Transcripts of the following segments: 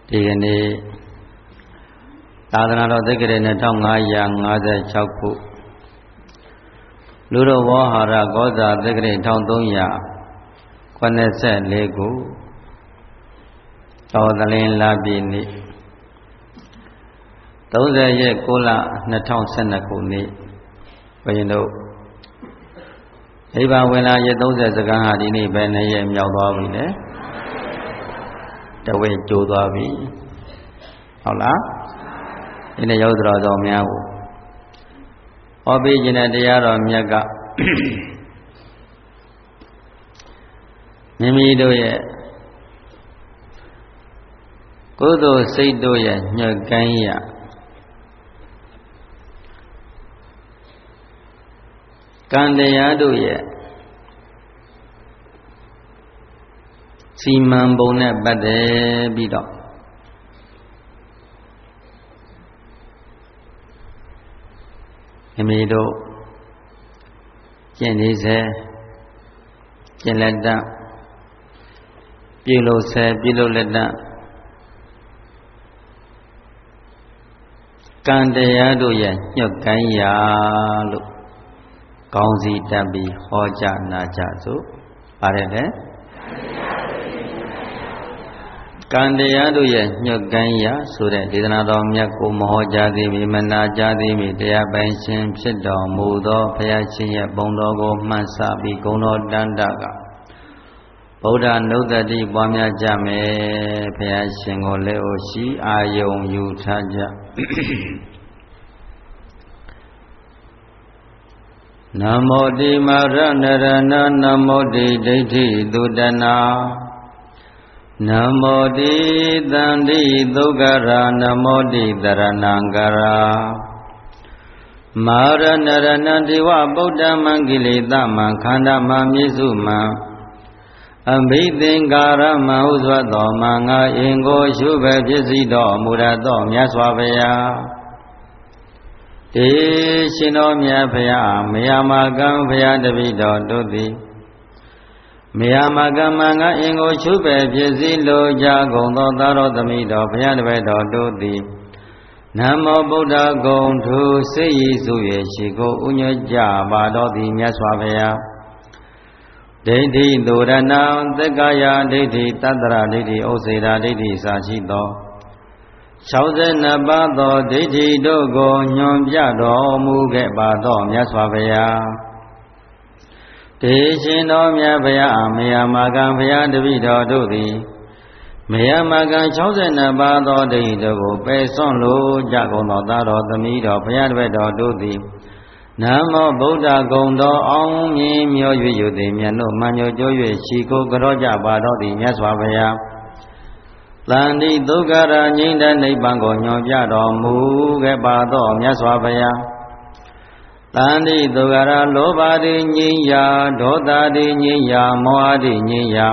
ဒီကနေ့သာသနာတော်သက္ကရာ2556ခုလူတော်ဝဟာရကောဇာသက္ကရာ1384ခုတော်သလင်းလာပြီနေ့30ရက်9လ2012ခုနေ့ဘုရင်တို့နိဗ္ဗာန်ဝင်လာရက်30စက္ကန့်ဟာဒီနေ့ပဲနှစ်ရက်မြောက်သွားပြီလေတဝဲကျိုးသွားပြီဟုတ်လားဒီနေ့ရောက်တော်များကိုဟောပေးခြင်းတဲ့တရားတော်မြတ်ကမိမိတို့ရဲ့ကုသိုလ်စိတ်တို့ရဲ့ညှက်ကိုင်းရကံတရားတို့ရဲ့စီမံပုံနဲ့ပတ်သက်ပြီးတော့မိမိတို့ကျင့်နေစေကျင့်လက်တပြုလို့စေပြုလို့လက်တကံတရားတို့ရဲ့ညှက်ကိုင်းရာလို့ကောင်းစီတက်ပြီးဟောကြားနာကြစို့ပါတယ်လေကံတရားတို့ရဲ့ညှက်ကိုင်းရာဆိုတဲ့ဒေသနာတော်မြတ်ကိုမဟောကြားသေးမီမနာကြားသေးမီတရားပိုင်ရှင်ဖြစ်တော်မူသောဘုရားရှင်ရဲ့ဘုံတော်ကိုမှန်ဆပြီးဂုဏ်တော်တန်တကဗုဒ္ဓနုဒတိပွားများကြမယ်ဘုရားရှင်ကိုလည်းအိုရှိအာယုံယူထားကြနမောတိမရဏရဏနမောတိဒိဋ္ဌိသုတနာနမောတိသန္တိသုခရာနမောတိတရဏံကရာမာရဏရဏတိဝဗုဒ္ဓမံကိလေသမံခန္ဓာမံမြစ္စုမံအဘိသင်္ကာရမံဥစွတ်တော်မံငါအင်ကိုရှုပဲဖြစ်စီတော်မူရသောမြတ်စွာဘုရားတေရှင်တော်မြတ်ဘုရားမယာမကံဘုရားတပိတော်တို့သည်မယာမကမ္မငါအင်ကိုရှုပဲဖြစ်စီလိုကြကုန်သောသာတော်သမိတော်ဘုရားတပည့်တော်တို့သည်နမောဗုဒ္ဓဂုံထုစိတ်ရည်စု၍ရှိကိုဥညွတ်ကြပါတော်သည်မြတ်စွာဘုရားဒိဋ္ဌိသူရဏံသက္ကာယဒိဋ္ဌိတတ္တရဒိဋ္ဌိဥစ္စေရာဒိဋ္ဌိစာရှိသော62ပါးသောဒိဋ္ဌိတို့ကိုညွန်ပြတော်မူခဲ့ပါသောမြတ်စွာဘုရားတေရှင်တော်မြတ်ဘုရားမယာမကံဘုရားတပိတော်တို့သည်မယာမကံ62ပါးသောဒိဋ္ဌိတို့ကိုပယ်စွန့်လိုကြကုန်သောသာတော်သမီးတော်ဘုရားတပည့်တော်တို့သည်နမောဗုဒ္ဓဂုံတော်အောင်မြင်မျော၍ယူသည်မြတ်တို့မှန်ညိုကြိုး၍ရှိကိုကြောကြပါတော်သည်မြတ်စွာဘုရားသန္တိဒုက္ခရာငြိမ်းတဲ့နိဗ္ဗာန်ကိုညွှန်ပြတော်မူခဲ့ပါသောမြတ်စွာဘုရားသန္တိဒုက္ခရာလောဘတိငြိမ်းရာဒေါသတိငြိမ်းရာမောဟတိငြိမ်းရာ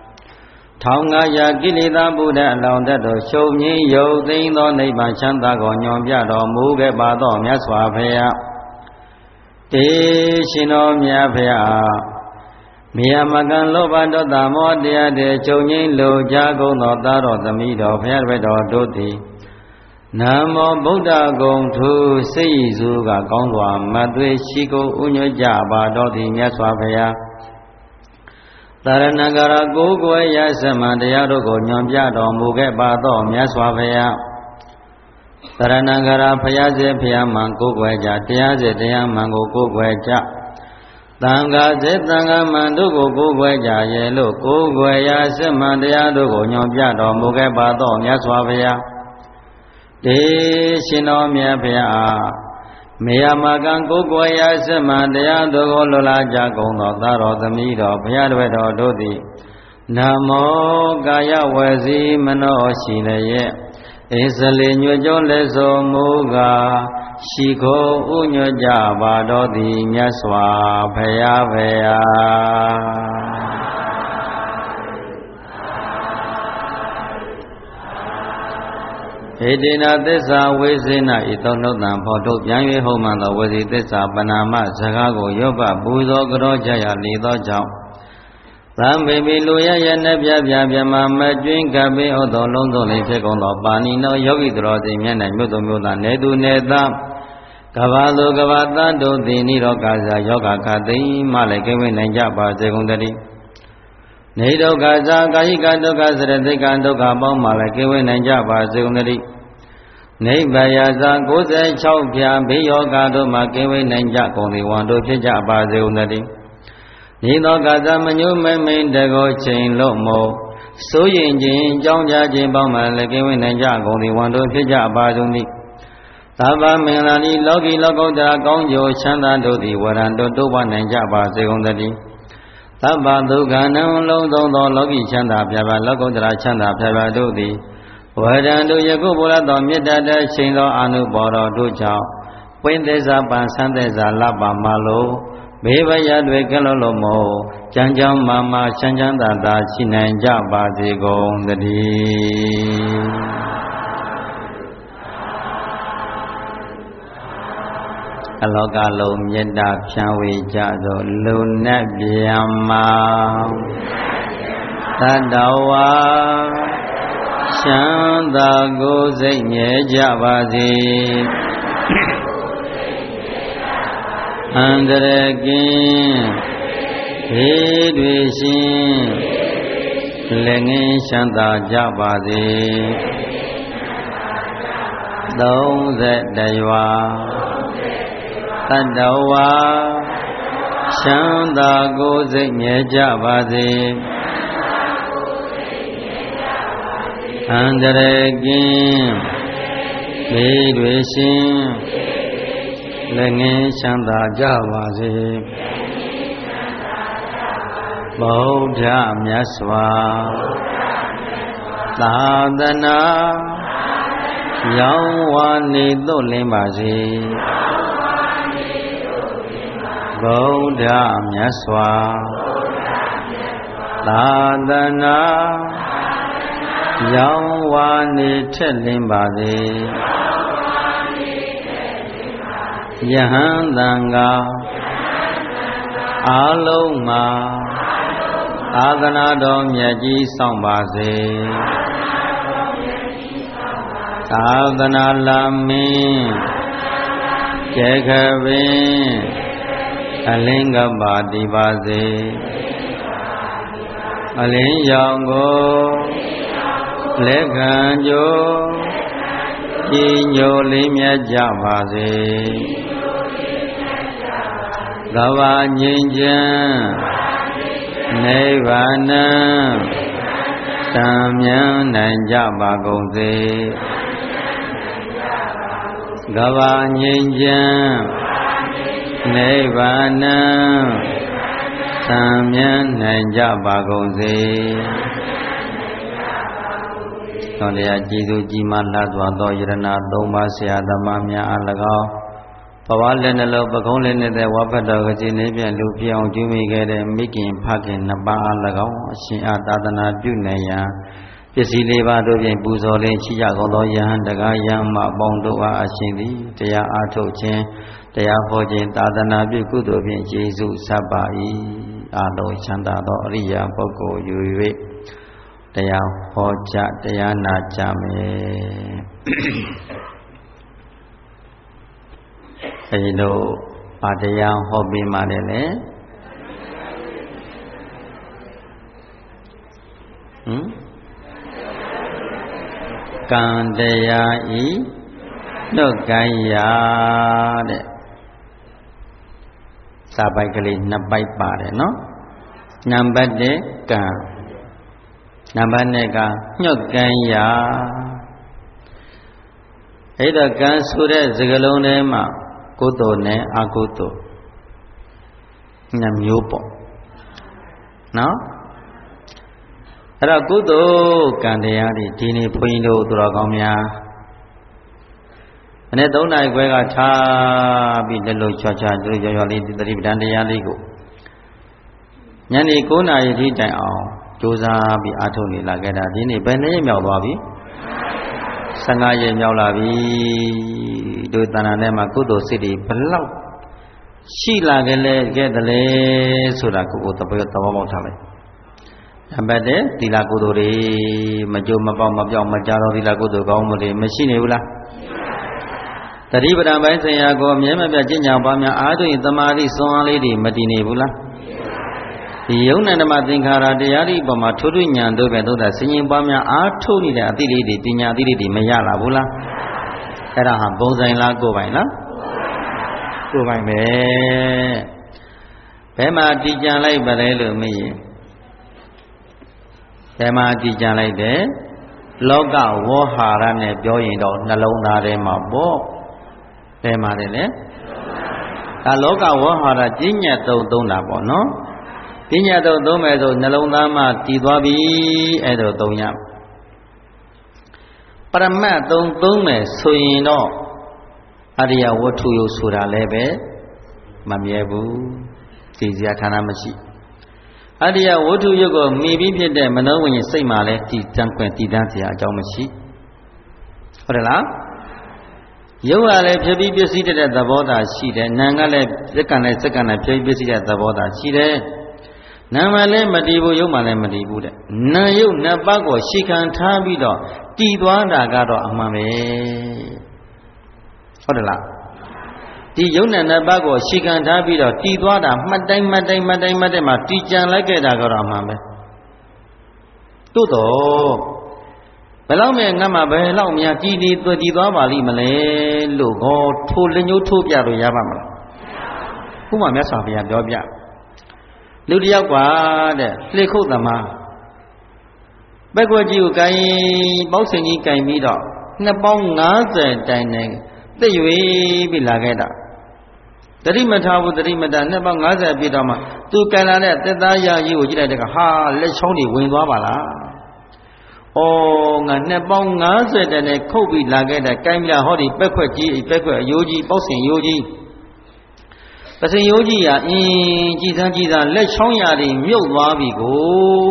1500ကိလေသာပုဒ္ဒအလောင်းသက်တို့ရှုံငြိမ်းယုတ်သိမ်းသောနိဗ္ဗာန်ချမ်းသာကိုညွှန်ပြတော်မူခဲ့ပါသောမြတ်စွာဘုရားတေရှင်တော်မြတ်ဘုရားမိယမကံလောဘဒေါသမောတရားတွေချုပ်ငြိမ်းလိုကြကုန်သောသာတော်သမီးတော်ဘုရားတပည့်တော်တို့သည်နမောဗုဒ္ဓဂုံထုစိတ်ရည်စုကကောင်းစွာမသွေရှိကိုဥညွတ်ကြပါတော်သည်မြတ်စွာဘုရားတရဏဂရကိုးကွယ်ရသမံတရားတို့ကိုညွန်ပြတော်မူခဲ့ပါသောမြတ်စွာဘုရားတရဏဂရဘုရားစေဘုရားမှန်ကိုးကွယ်ကြတရားစေတရားမှန်ကိုကိုးကွယ်ကြသံဃာစေသံဃာမှန်တို့ကိုကိုးကွယ်ကြရဲ့လို့ကိုးကွယ်ရသမံတရားတို့ကိုညွန်ပြတော်မူခဲ့ပါသောမြတ်စွာဘုရားတေရှင်တော်မြတ်ဘုရားမေယမကံကိုယ်ကိုယ်ရာသမံတရားတို့ကိုလွတ်လာကြကုန်သောသာတော်သမီးတော်ဘုရားတပည့်တော်တို့သည်နမောကာယဝစီမနောရှိလျက်ဣဇလေညွတ်ကြောလက်စုံမူကားရှိခိုးဥညွတ်ကြပါတော်သည်မြတ်စွာဘုရားဘုရားဧတေနသစ္စာဝိစေနဤသောနှုတ်တံဖော်ထုတ်ပြန်၍ဟုတ်မှန်သောဝစီသစ္စာပဏာမစကားကိုရော့ပပူဇော်ကြောကြရလေသောကြောင့်သသံဘေဘီလူရရနှပြပြပြမမကျွင်းကပိဩသောလုံးစုံလေးဖြစ်ကုန်သောပါဏိနောယောဂီတော်စိတ်မျက်နှာမြို့သူမြို့သားနေသူနေသားကဘာသူကဘာသတ်တို့သည်နိရောဂဇာယောဂခသိမလည်းကိဝေနိုင်ကြပါစေကုန်တည်းနေဒုက္ခဇာကာယိကဒုက္ခစရတိကဒုက္ခပေါင်းမှလည်းကိဝေနိုင်ကြပါစေကုန်တည်းနိဗ္ဗာယဇာ96ဖြာဘေးယောဂတို့မှကိဝေနိုင်ကြကုန်သည်ဝန္တို့ဖြစ်ကြပါစေကုန်တည်းနိသောကသမညုမိမိန်တကောချိန်လို့မို့စိုးရင်ခြင်းကြောင်းကြခြင်းပေါင်းမှလည်းကိဝေနိုင်ကြကုန်သည်ဝန္တို့ဖြစ်ကြပါကုန်တည်းသဗ္ဗမင်္ဂလာနိလောကီလောကုတ္တရာကောင်းကျိုးချမ်းသာတို့သည်ဝရံတို့တိုးပွားနိုင်ကြပါစေကုန်တည်းသဗ္ဗဒုက္ခနံလုံးစုံသောလောကီချမ်းသာဖြာဖြာလောကုတ္တရာချမ်းသာဖြာဖြာတို့သည်ဝရံတို့ယခုဘုရားတော်မေတ္တာတချိန်သောအာနုဘော်တော်တို့ကြောင့်ဝိသေဇပံသံသေဇလပ္ပမလို့ဘေးဘရတွေကလွတ်လို့မို့ကြံကြောင်းမာချမ်းချမ်းသာသာရှိနိုင်ကြပါစေကုန်သတည်းအလောကလုံးမေတ္တာဖြန့်ဝေကြသောလူနဲ့ဗျာမာသတ္တဝါချမ်းသာကိုယ်စိတ်ငြဲကြပါစေအန္တရာယ်ကင်းဘေးတွေရှင်လည်းငင်းချမ်းသာကြပါစေ30ရွာသတ္တဝါချမ်းသာကိုယ်စိတ်ငြဲကြပါစေအန္တရာယ်ကင်းဘေးတွေရှင်လည်းငင်းချမ်းသာကြပါစေဗုဒ္ဓမြတ်စွာသာသနာရောင်းဝါနေသို့လင်းပါစေဗုဒ္ဓမြတ်စွာသာသနာရောင်းဝါနေထက်လင်းပါစေယဟန်တန်ဃာအားလုံးမှာသာသနာတော်မြတ်ကြီးဆောင်ပါစေသာသနာလာမင်းကျေခပင်အလင်းကပါတည်ပါစေအလင်းရောင်ကိုလက်ခံကြိုးကြီးညိုလေးမြတ်ကြပါစေကဘာငြိမ်းချမ်းနိဗ္ဗာန်တမ်းမြန်းနိုင်ကြပါကုန်စေကဘာငြိမ်းချမ်းနိဗ္ဗာန်တမ်းမြန်းနိုင်ကြပါကုန်စေတော်တရားကြည်သူကြီးမားလှစွာသောယရဏသုံးပါးဆရာသမားများအား၎င်းဘဝလက်နှလုံးပကုံးလေးနဲ့ဝါဖတ်တော်ကကြီးနေပြန်လူပြောင်းကျူးမိခဲ့တဲ့မိခင်ဖခင်နှစ်ပါးအား၎င်းအရှင်အာသာသနာပြုနိုင်ရန်ပစ္စည်းလေးပါးတို့ဖြင့်ပူဇော်လင်းရှိကြကုန်သောယဟန်တကားယဟန်မအပေါင်းတို့အားအရှင်သည်တရားအားထုတ်ခြင်းတရားဟောခြင်းသာသနာပြုကုသိုလ်ဖြင့်ယေရှုဆပ်ပါ၏အာလုံးချမ်းသာသောအရိယာပုဂ္ဂိုလ်ယူ၍တရားဟောကြားတရားနာကြမယ်အဲဒီလိုပါတရားဟောပြီးမှလည်းကံတရားဤနှုတ်ကံရာတဲ့စာပိုက်ကလေးနှစ်ပိုက်ပါတယ်နော်နံပါတ်1ကံနံပါတ်2ကညှုတ်ကံရာအဲ့တော့ကံဆိုတဲ့စကားလုံးထဲမှာကုသိုလ်နဲ့အကုသိုလ်နှစ်မျိုးပေါ့နော်အဲ့တော့ကုသိုလ်ကံတရားတွေဒီနေ့ဘုန်းကြီးတို့သူတော်ကောင်းများမနေ့3နာရီခွဲကထားပြီးလက်လို့ချောချာတို့ရောလေးဒီသတိပဋ္ဌာန်တရားလေးကိုညနေ9နာရီထိတိုင်အောင်ကြိုးစားပြီးအားထုတ်နေလာခဲ့တာဒီနေ့ဘယ်နှစ်ရက်မြောက်သွားပြီ15ရက်မြောက်လာပြီတို့တဏ္ဍာထဲမှာကုသိုလ်စိတ်တွေဘလောက်ရှိလာခဲ့တယ်လဲဆိုတာကိုယ်သဘောပေါက်ထားလိုက်ပတ်တဲ့သီလကုသိုလ်တွေမကြိုမပေါက်မပြောင်းမကြတော့သီလကုသိုလ်ကောင်းမှုတွေမရှိနေဘူးလားတတိပဒံပိုင်းဆိုင်ရာကိုအမြဲမပြတ်ကျင့်ကြံပါများအားထုတ်ရင်သမာဓိစွမ်းအားလေးတွေမတည်နေဘူးလားဒီယုံနာဓမ္မသင်္ခါရတရားတွေပေါ်မှာထိုးထွင်းဉာဏ်တို့ပဲသို့သာဆင်ញင်ပါများအားထုတ်နေတဲ့အသည့်လေးတွေပညာအသည့်လေးတွေမရလာဘူးလားအဲ့ဒါဟာဘုံဆိုင်လားကိုယ်ပိုင်လားကိုယ်ပိုင်ပဲဘယ်မှာတည်ကြံလိုက်ပါလဲလို့မေးရင်ဘယ်မှာတည်ကြံလိုက်တယ်လောကဝေါဟာရနဲ့ပြောရင်တော့နှလုံးသားထဲမှာပေါ့ဘယ်မှာလဲဒါလောကဝေါဟာရကျင့်ညတ်သုံးတာပေါ့နော်ကျင့်ညတ်သုံးမယ်ဆိုနှလုံးသားမှာတည်သွားပြီအဲ့ဒါသုံးရပရမတ်သုံးမယ်ဆိုရင်တော့အရိယဝတ္ထုယုတ်ဆိုတာလည်းပဲမမြဲဘူးသိစရာဌာနမရှိအရိယဝတ္ထုယုတ်ကိုမှီပြီးဖြစ်တဲ့မနောဝိညာဉ်စိတ်မှလည်းတည်တန်းခွင့်တည်တန်းစရာအကြောင်းမရှိဟုတ်တယ်လားယုတ်ကလည်းဖြစ်ပြီးပြည့်စည်တဲ့သဘောသာရှိတယ်နာမ်ကလည်းစက္ကန့်နဲ့စက္ကန့်နဲ့ဖြစ်ပြီးပြည့်စည်တဲ့သဘောသာရှိတယ်နာမ်မှလည်းမတည်ဘူးယုတ်မှလည်းမတည်ဘူးတဲ့နာမ်ယုတ်နှစ်ပါးကိုရှေခံထားပြီးတော့တည်သွားတာကတော့အမှန်ပဲဟုတ်တယ်လားဒီယုံနာနှစ်ပါးကိုရှေခံထားပြီးတော့တည်သွားတာမှတ်တိုင်းမှာတည်ကြံလိုက်ခဲ့တာကတော့အမှန်ပဲသို့တော့ဘယ်လောက်မဲ့ငါမှဘယ်လောက်များတည်သွားပါလိမ့်မလဲလို့ဟောထိုးလညိုးထိုးပြလို့ရပါမလားခုမှမြတ်စွာဘုရားပြောပြလူတယောက်ကတဲ့လှေခုတ်သမားဘက်ကွက်ကြီးကိုကိုင်ပေါက်စင်ကြီးကိုင်ပြီးတော့နှစ်ပေါင်း90တိုင်နဲ့သိရွေးပြီးလာခဲ့တာတတိမထားဘူးတတိမတာနှစ်ပေါင်း90ပြည့်တော့မှသူကိုင်လာတဲ့သက်သားရကြီးကိုကြည့်လိုက်တဲ့ကဟာလက်ချောင်းတွေဝင်သွားပါလားဩငါနှစ်ပေါင်း90တိုင်နဲ့ခုတ်ပြီးလာခဲ့တဲ့ကိုင်ပြဟောဒီဘက်ခွက်ကြီးဘက်ခွက်အယိုးကြီးပေါက်စင်ယိုးကြီးပစင်ယိုးကြီးဟာကြည်စမ်းလက်ချောင်းရည်မြုပ်သွားပြီကို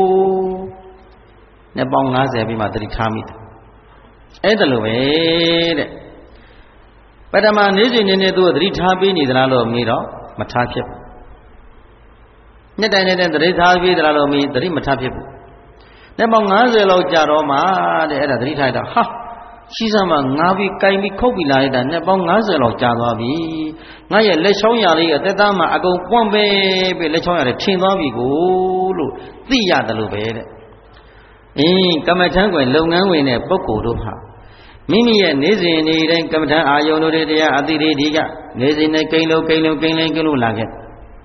နှစ်ပေါင်း90ပြီးမှတတိထားမိတယ်အဲ့ဒါလိုပဲတဲ့ပထမနေ့စဉ်နေ့သူကသတိထားပေးနေသလားလို့မေးတော့မထားဖြစ်ဘူးနှစ်တိုင်နဲ့သတိထားပေးသလားလို့မေးသတိမထားဖြစ်ဘူးနှစ်ပေါင်း90လောက်ကြာတော့မှတဲ့အဲ့ဒါသတိထားတော့ဟာရှိစမ်းမှာငါပြီးကိုင်ပြီးခုတ်ပြီးလာလိုက်တာနှစ်ပေါင်း90လောက်ကြာသွားပြီငါရဲ့လက်ချောင်းရလေးအသက်သားမှာအကုန်ပွန့်ပဲလက်ချောင်းရလေးထင်သွားပြီကိုလို့သိရတယ်လို့ပဲတဲ့ကမ္မထမ်းကွယ်လုပ်ငန်းဝင်တဲ့ပုဂ္ဂိုလ်တို့ဟာမိမိရဲ့နေ့စဉ်နေ့တိုင်းကမ္မထမ်းအာယုန်တို့တရားအတိတွေဒီကနေ့စဉ်နဲ့ကိန်းလို့လာခဲ့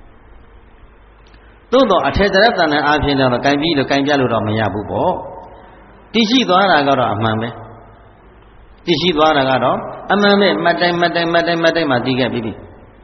သို့တော့အထေတရတဏ္ဍအားဖြင့်တော့ကင်ပြီးလို့ကင်ပြလို့တော့မရဘူးပေါ့တည်ရှိသွားတာကတော့အမှန်ပဲတည်ရှိသွားတာကတော့အမှန်ပဲမှတ်တိုင်းမှာတည်ခဲ့ပြီ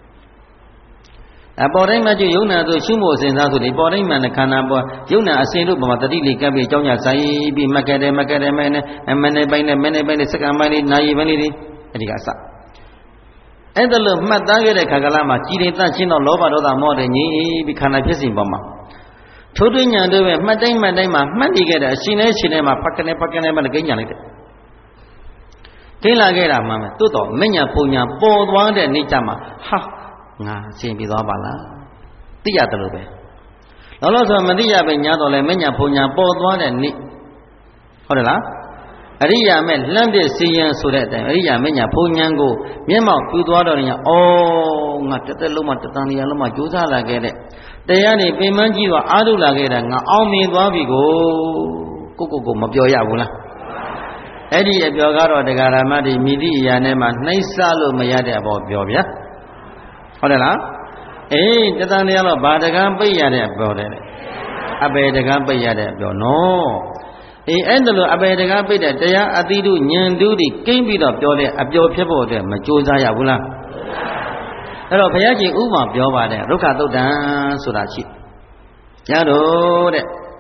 အပေါ်တိုင်းမှာကျယုံနာတို့ရှုမို့စဉ်းစားဆိုဒီပေါ်တိုင်းမှာခန္ဓာပေါ်ယုံနာအစဉ်တို့ပေါ်မှာတတိလေးကပ်ပြီးအကြောင်းညာဆိုင်ပြီးမှတ်ခဲ့တယ်မဲနဲ့မနေ့ပိုင်းနဲ့စက္ကန့်ပိုင်းလေးနာရီပိုင်းလေးအဲ့ဒီကအစအဲ့ဒါလို့မှတ်သားခဲ့တဲ့ခါကလာမှာကြည်ရင်တန့်ရှင်းတော့လောဘဒေါသမောဟတွေငြိမ်းပြီးခန္ဓာဖြစ်စဉ်ပေါ်မှာထိုးထွင်းညာတို့ပဲမှတ်တိုင်းမှာမှတ်နေခဲ့တဲ့အရှင်နဲ့မှာဖက်ကနေမှလည်းကိညာလိုက်တယ်ကိလာခဲ့တာမှန်မယ်တိုးတော့မညာပုံညာပေါ်သွားတဲ့နေ့ကျမှဟာငါရှင်းပြီးသွားပါလားသိရတယ်လို့ပဲလောလောဆယ်မသိရပဲညာတော့လဲမညာပုံညာပေါ်သွားတဲ့နေ့ဟုတ်တယ်လားအရိယာမဲ့လှမ်းတဲ့စီယံဆိုတဲ့အတိုင်းအရိယာမညာပုံညာကိုမျက်မှောက်ပြူသွားတော့ညာဩငါတစ်သက်လုံးမှတသံတရားလုံးမှကြိုးစားလာခဲ့တဲ့တရားနေပင်မကြီးတော့အားထုတ်လာခဲ့တာငါအောင်မြင်သွားပြီကိုမပြောရဘူးလားအဲ့ဒီအပြောကတော့တရားဓမ္မတွေမိတိအရာနဲ့မှနှိမ့်ဆလို့မရတဲ့အပေါ်ပြောဗျာဟုတ်တယ်လားတသံတရားတော့ဘာတကံပိတ်ရတဲ့အပြောတယ်အပေတကံပိတ်ရတဲ့အပြောနော်အဲ့ဒါလို့အပေတကံပိတ်တဲ့တရားအတိတုဉာဏ်တုတွေကိမ့်ပြီးတော့ပြောတဲ့အပြောဖြစ်ဖို့အတွက်မကြိုးစားရဘူးလားအဲ့တော့ဘုရားရှင်ဥပမာပြောပါတယ်ရုက္ခသုတ်တံဆိုတာရှိရတော့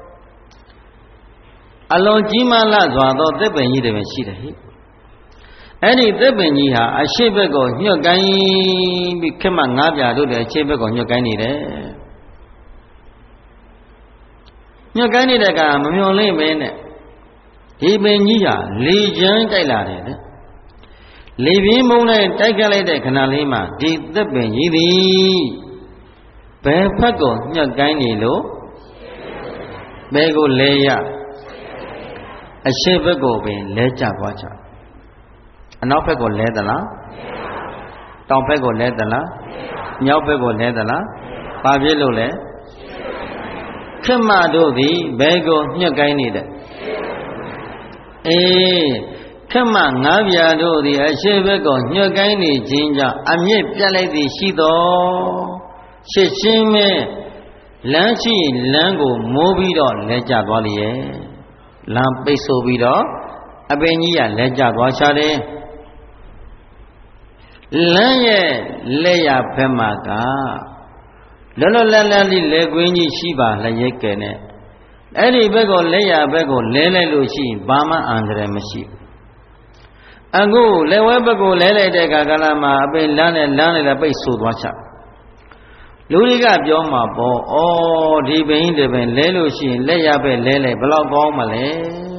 တဲ့အလွန်ကြီးမားလာစွာသောသစ်ပင်ကြီးတွေပဲရှိတယ်ဟိအဲ့ဒီသစ်ပင်ကြီးဟာအရှိဘက်ကိုညှက်ကိုင်းပြီးခက်မှငါးပြာတို့လည်းအရှိဘက်ကိုညှက်ကိုင်းနေတယ်ညှက်ကိုင်းနေတဲ့ကမမျော်လင့်ပဲနဲ့ဒီပင်ကြီးဟာလေချမ်းတိုက်လာတယ်တဲ့လေပြင်းမုန်းနဲ့တိုက်ခတ်လိုက်တဲ့ခဏလေးမှာဒီသစ်ပင်ကြီးသည်ဘယ်ဖက်ကိုညှက်ကိုင်းနေလို့ဘယ်ကိုလဲရအရှိဘက်ကိုပင်လဲကျသွားကြအနောက်ဘက်ကိုလဲသလားတောင်ဘက်ကိုလဲသလားမြောက်ဘက်ကိုလဲသလားဘာဖြစ်လို့လဲခေတ်မတို့သည်ဘယ်ကိုညှက်ကိုင်းနေတဲ့အေးခေတ်မငါးပြာတို့သည်အရှိဘက်ကိုညှက်ကိုင်းနေခြင်းကြောင့်အမြင့်ပြတ်လိုက်သည်ရှိတော်ရှစ်ရှင်းမဲ့လမ်းရှိလမ်းကိုမိုးပြီးတော့လဲကျသွားလေရဲ့လမ်းပိတ်ဆို့ပြီးတော့အပင်ကြီးကလဲကျသွားချတယ်လမ်းရဲ့လက်ရဘက်မှာကလောလောလတ်လတ်လေးလေကွင်းကြီးရှိပါလျက်ကဲနဲ့အဲ့ဒီဘက်ကိုလက်ရဘက်ကိုလဲလိုက်လို့ရှိရင်ဘာမှအန္တရာယ်မရှိအခုလက်ဝဲဘက်ကိုလဲလိုက်တဲ့အခါကလည်းမှာအပင်လမ်းနဲ့လမ်းနဲ့လည်းပိတ်ဆို့သွားချလူတွေကပြောမှာပေါ့ဩဒီပင်ဒီပင်လဲလို့ရှိရင်လက်ရဘက်လဲလိုက်ဘယ်လောက်ကောင်းမလဲ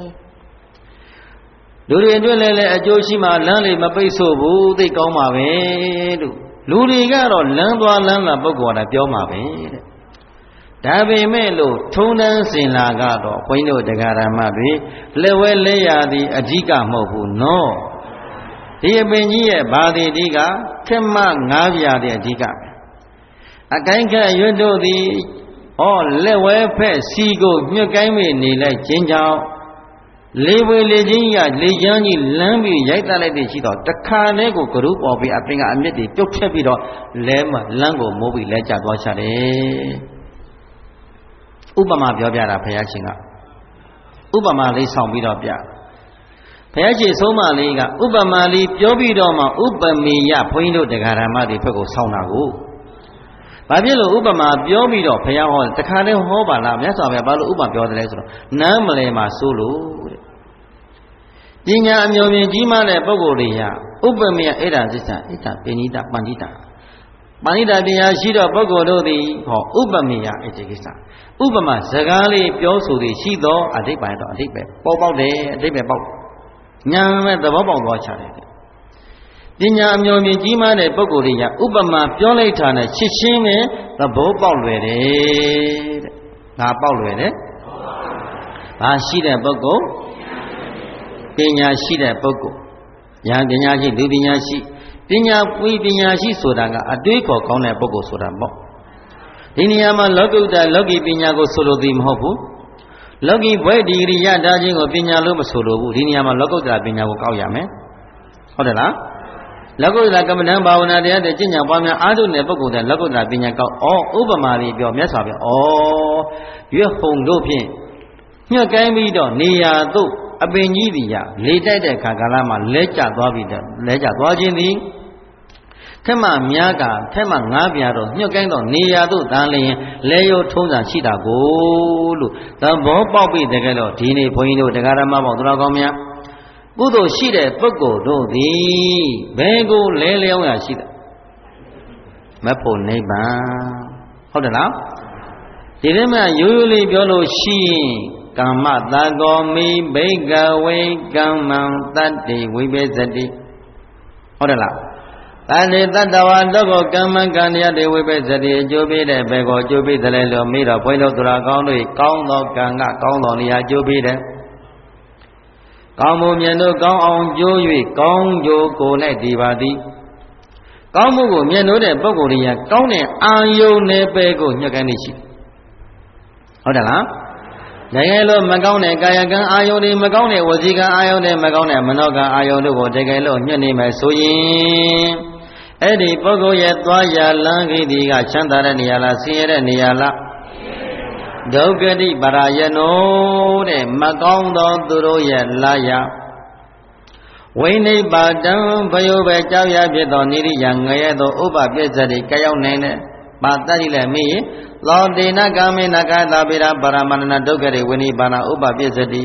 လူတွေအတွက်လည်းအကျိုးရှိမှလမ်းလေးမပိတ်ဆို့ဘူးသိကောင်းပါပဲလို့လူတွေကတော့လမ်းသွားလမ်းလာပုဂ္ဂိုလ်ကပြောမှာပဲတဲ့ဒါပေမဲ့လို့ထုံးတန်းစင်လာကတော့ဘုန်းကြီးတို့တရားဓမ္မတွေလက်ဝဲလက်ရသည်အဓိကမဟုတ်ဘူးနော်ဒီအပင်ကြီးရဲ့ဘာသည်အဓိကခက်မငါးပြာတဲ့အဓိကအကိုင်းခက်ရွတ်တို့သည်ဟောလက်ဝဲဖက်စီကိုညှက်ကိုင်းမိနေလိုက်ခြင်းကြောင့်လေဝေလေချင်းကြီးကလေချမ်းကြီးလမ်းပြီးရိုက်တက်လိုက်တဲ့ရှိတော့တခါတည်းကိုကရုပေါ်ပြီးအပင်ကအမြစ်တွေပြုတ်ဖြက်ပြီးတော့လဲမလမ်းကိုမိုးပြီးလဲကျသွားချတယ်ဥပမာပြောပြတာဘုရားရှင်ကဥပမာလေးဆောင်ပြီးတော့ပြဘုရားရှင်ဆုံးမလေးကဥပမာလေးပြောပြီးတော့မှဥပမေယဘုန်းကြီးတို့တရားဓမ္မတွေဘက်ကိုဆောင်းတာကိုဘာဖြစ်လို့ဥပမာပြောပြီးတော့ဘုရားဟောတခါတည်းဟောပါလားမြတ်စွာဘုရားဘာလို့ဥပမာပြောတယ်လဲဆိုတော့နမ်းမလဲမှာစိုးလို့တဲ့ပညာအမျိုးမြင်ကြီးမားတဲ့ပုဂ္ဂိုလ်တွေဟာဥပမေယဣဒ္ဓသစ္စာဣဒ္ဓပိဏိတပန္တိတာပန္တိတာတရားရှိတော့ပုဂ္ဂိုလ်တို့သည်ဟောဥပမေယဣတိကိစ္စဥပမာစကားလေးပြောဆိုသည်ရှိသောအဓိပ္ပာယ်တော့အဓိပ္ပာယ်ပေါ်ပေါက်တယ်အဓိပ္ပာယ်ပေါက်ညာမဲ့သဘောပေါက်သွားချတယ်ပညာအမျိုးမြင်ကြီးမားတဲ့ပုဂ္ဂိုလ်တွေကဥပမာပြောလိုက်တာနဲ့ချစ်ချင်းပဲသဘောပေါက်လွယ်တယ်တဲ့။ဒါပေါက်လွယ်တယ်။ဘာရှိတဲ့ပုဂ္ဂိုလ်ပညာရှိတဲ့ပုဂ္ဂိုလ်ဉာဏ်ပညာရှိလူပညာရှိပညာရှိဆိုတာကအတွေးခေါ်ကောင်းတဲ့ပုဂ္ဂိုလ်ဆိုတာပေါ့။ဒီနေရာမှာလောကုတ္တလောကီပညာကိုဆိုလိုသည်မဟုတ်ဘူး။လောကီဘွဲ့ဒီဂရီရတာချင်းကိုပညာလို့မဆိုလိုဘူး။ဒီနေရာမှာလောကုတ္တပညာကိုကောက်ရမယ်။ဟုတ်တယ်လား။လောကုတ္တရာကမ္မဋ္ဌာန်းဘာဝနာတရားတွေကျင့်ကြံပွားများအားထုတ်တဲ့ပုဂ္ဂိုလ်တွေလောကုတ္တရာပညာကောက်ဥပမာလေးပြောမြတ်စွာဘုရားရွက်ဟုံတို့ဖြင့်ညှက်ကိုင်းပြီးတော့နေရာသို့အပင်ကြီးသည်လေတိုက်တဲ့အခါကာလမှာလဲကျသွားပြီးတော့လဲကျသွားခြင်းသည်ခက်မှများကခက်မှငါးပြားတော့ညှက်ကိုင်းတော့နေရာသို့တန်းလျင်လဲရိုးထုံးစံရှိတာကိုလို့သဘောပေါက်ပြီးတကယ်တော့ဒီနေ့ဘုန်းကြီးတို့တရားဓမ္မပေါင်းသူတော်ကောင်းများကုသိုလ်ရှိတဲ့ပုဂ္ဂိုလ်တို့သည်ဘယ်ကိုလဲလျောင်းရရှိတယ်မဖို့နိဗ္ဗာန်ဟုတ်တယ်လားဒီထဲမှာရိုးရိုးလေးပြောလို့ရှိရင်ကမ္မတကောမိဘိကဝေကမ္မံတတ္တိဝိပေသတိဟုတ်တယ်လားတတ္တိတတ္တဝါတော့ကိုကမ္မကံတရားတွေဝိပေသတိအကျိုးပေးတဲ့ဘယ်ကိုအကျိုးပေးတယ်လဲလို့မိတော့ဘွယ်လို့သူတော်ကောင်းတို့ကောင်းသောကံကကောင်းသောနေရာအကျိုးပေးတယ်ကောင်းမှုမြတ်တို့ကောင်းအောင်ကြိုး၍ကောင်းကြိုးကိုနဲ့တည်ပါသည်ကောင်းမှုကိုမြတ်တို့တဲ့ပုဂ္ဂိုလ်တွေကကောင်းတဲ့အာယုန်နဲ့ပဲကိုညှက်ကိုင်းနေရှိဟုတ်တယ်လားတကယ်လို့မကောင်းတဲ့ကာယကံအာယုန်တွေမကောင်းတဲ့ဝစီကံအာယုန်တွေမကောင်းတဲ့မနောကံအာယုန်တို့ကိုတကယ်လို့ညှက်နေမယ်ဆိုရင်အဲ့ဒီပုဂ္ဂိုလ်ရဲ့သွားရလမ်းခိတိကချမ်းသာတဲ့နေရာလားဆင်းရဲတဲ့နေရာလားဒုက္ခတိပရာယနောတဲ့မကောင်းသောသူတို့ရဲ့လာယဝိနိဗ္ဗာတံဘယုပဲကြောက်ရဖြစ်သောနိရိယငရဲသောဥပပစ္စတိကရောက်နိုင်တဲ့ပါတတိလည်းမေးလောတေနကာမေနကသာပိရပရမဏနာဒုက္ခရိဝိနိဗ္ဗာနဥပပစ္စတိ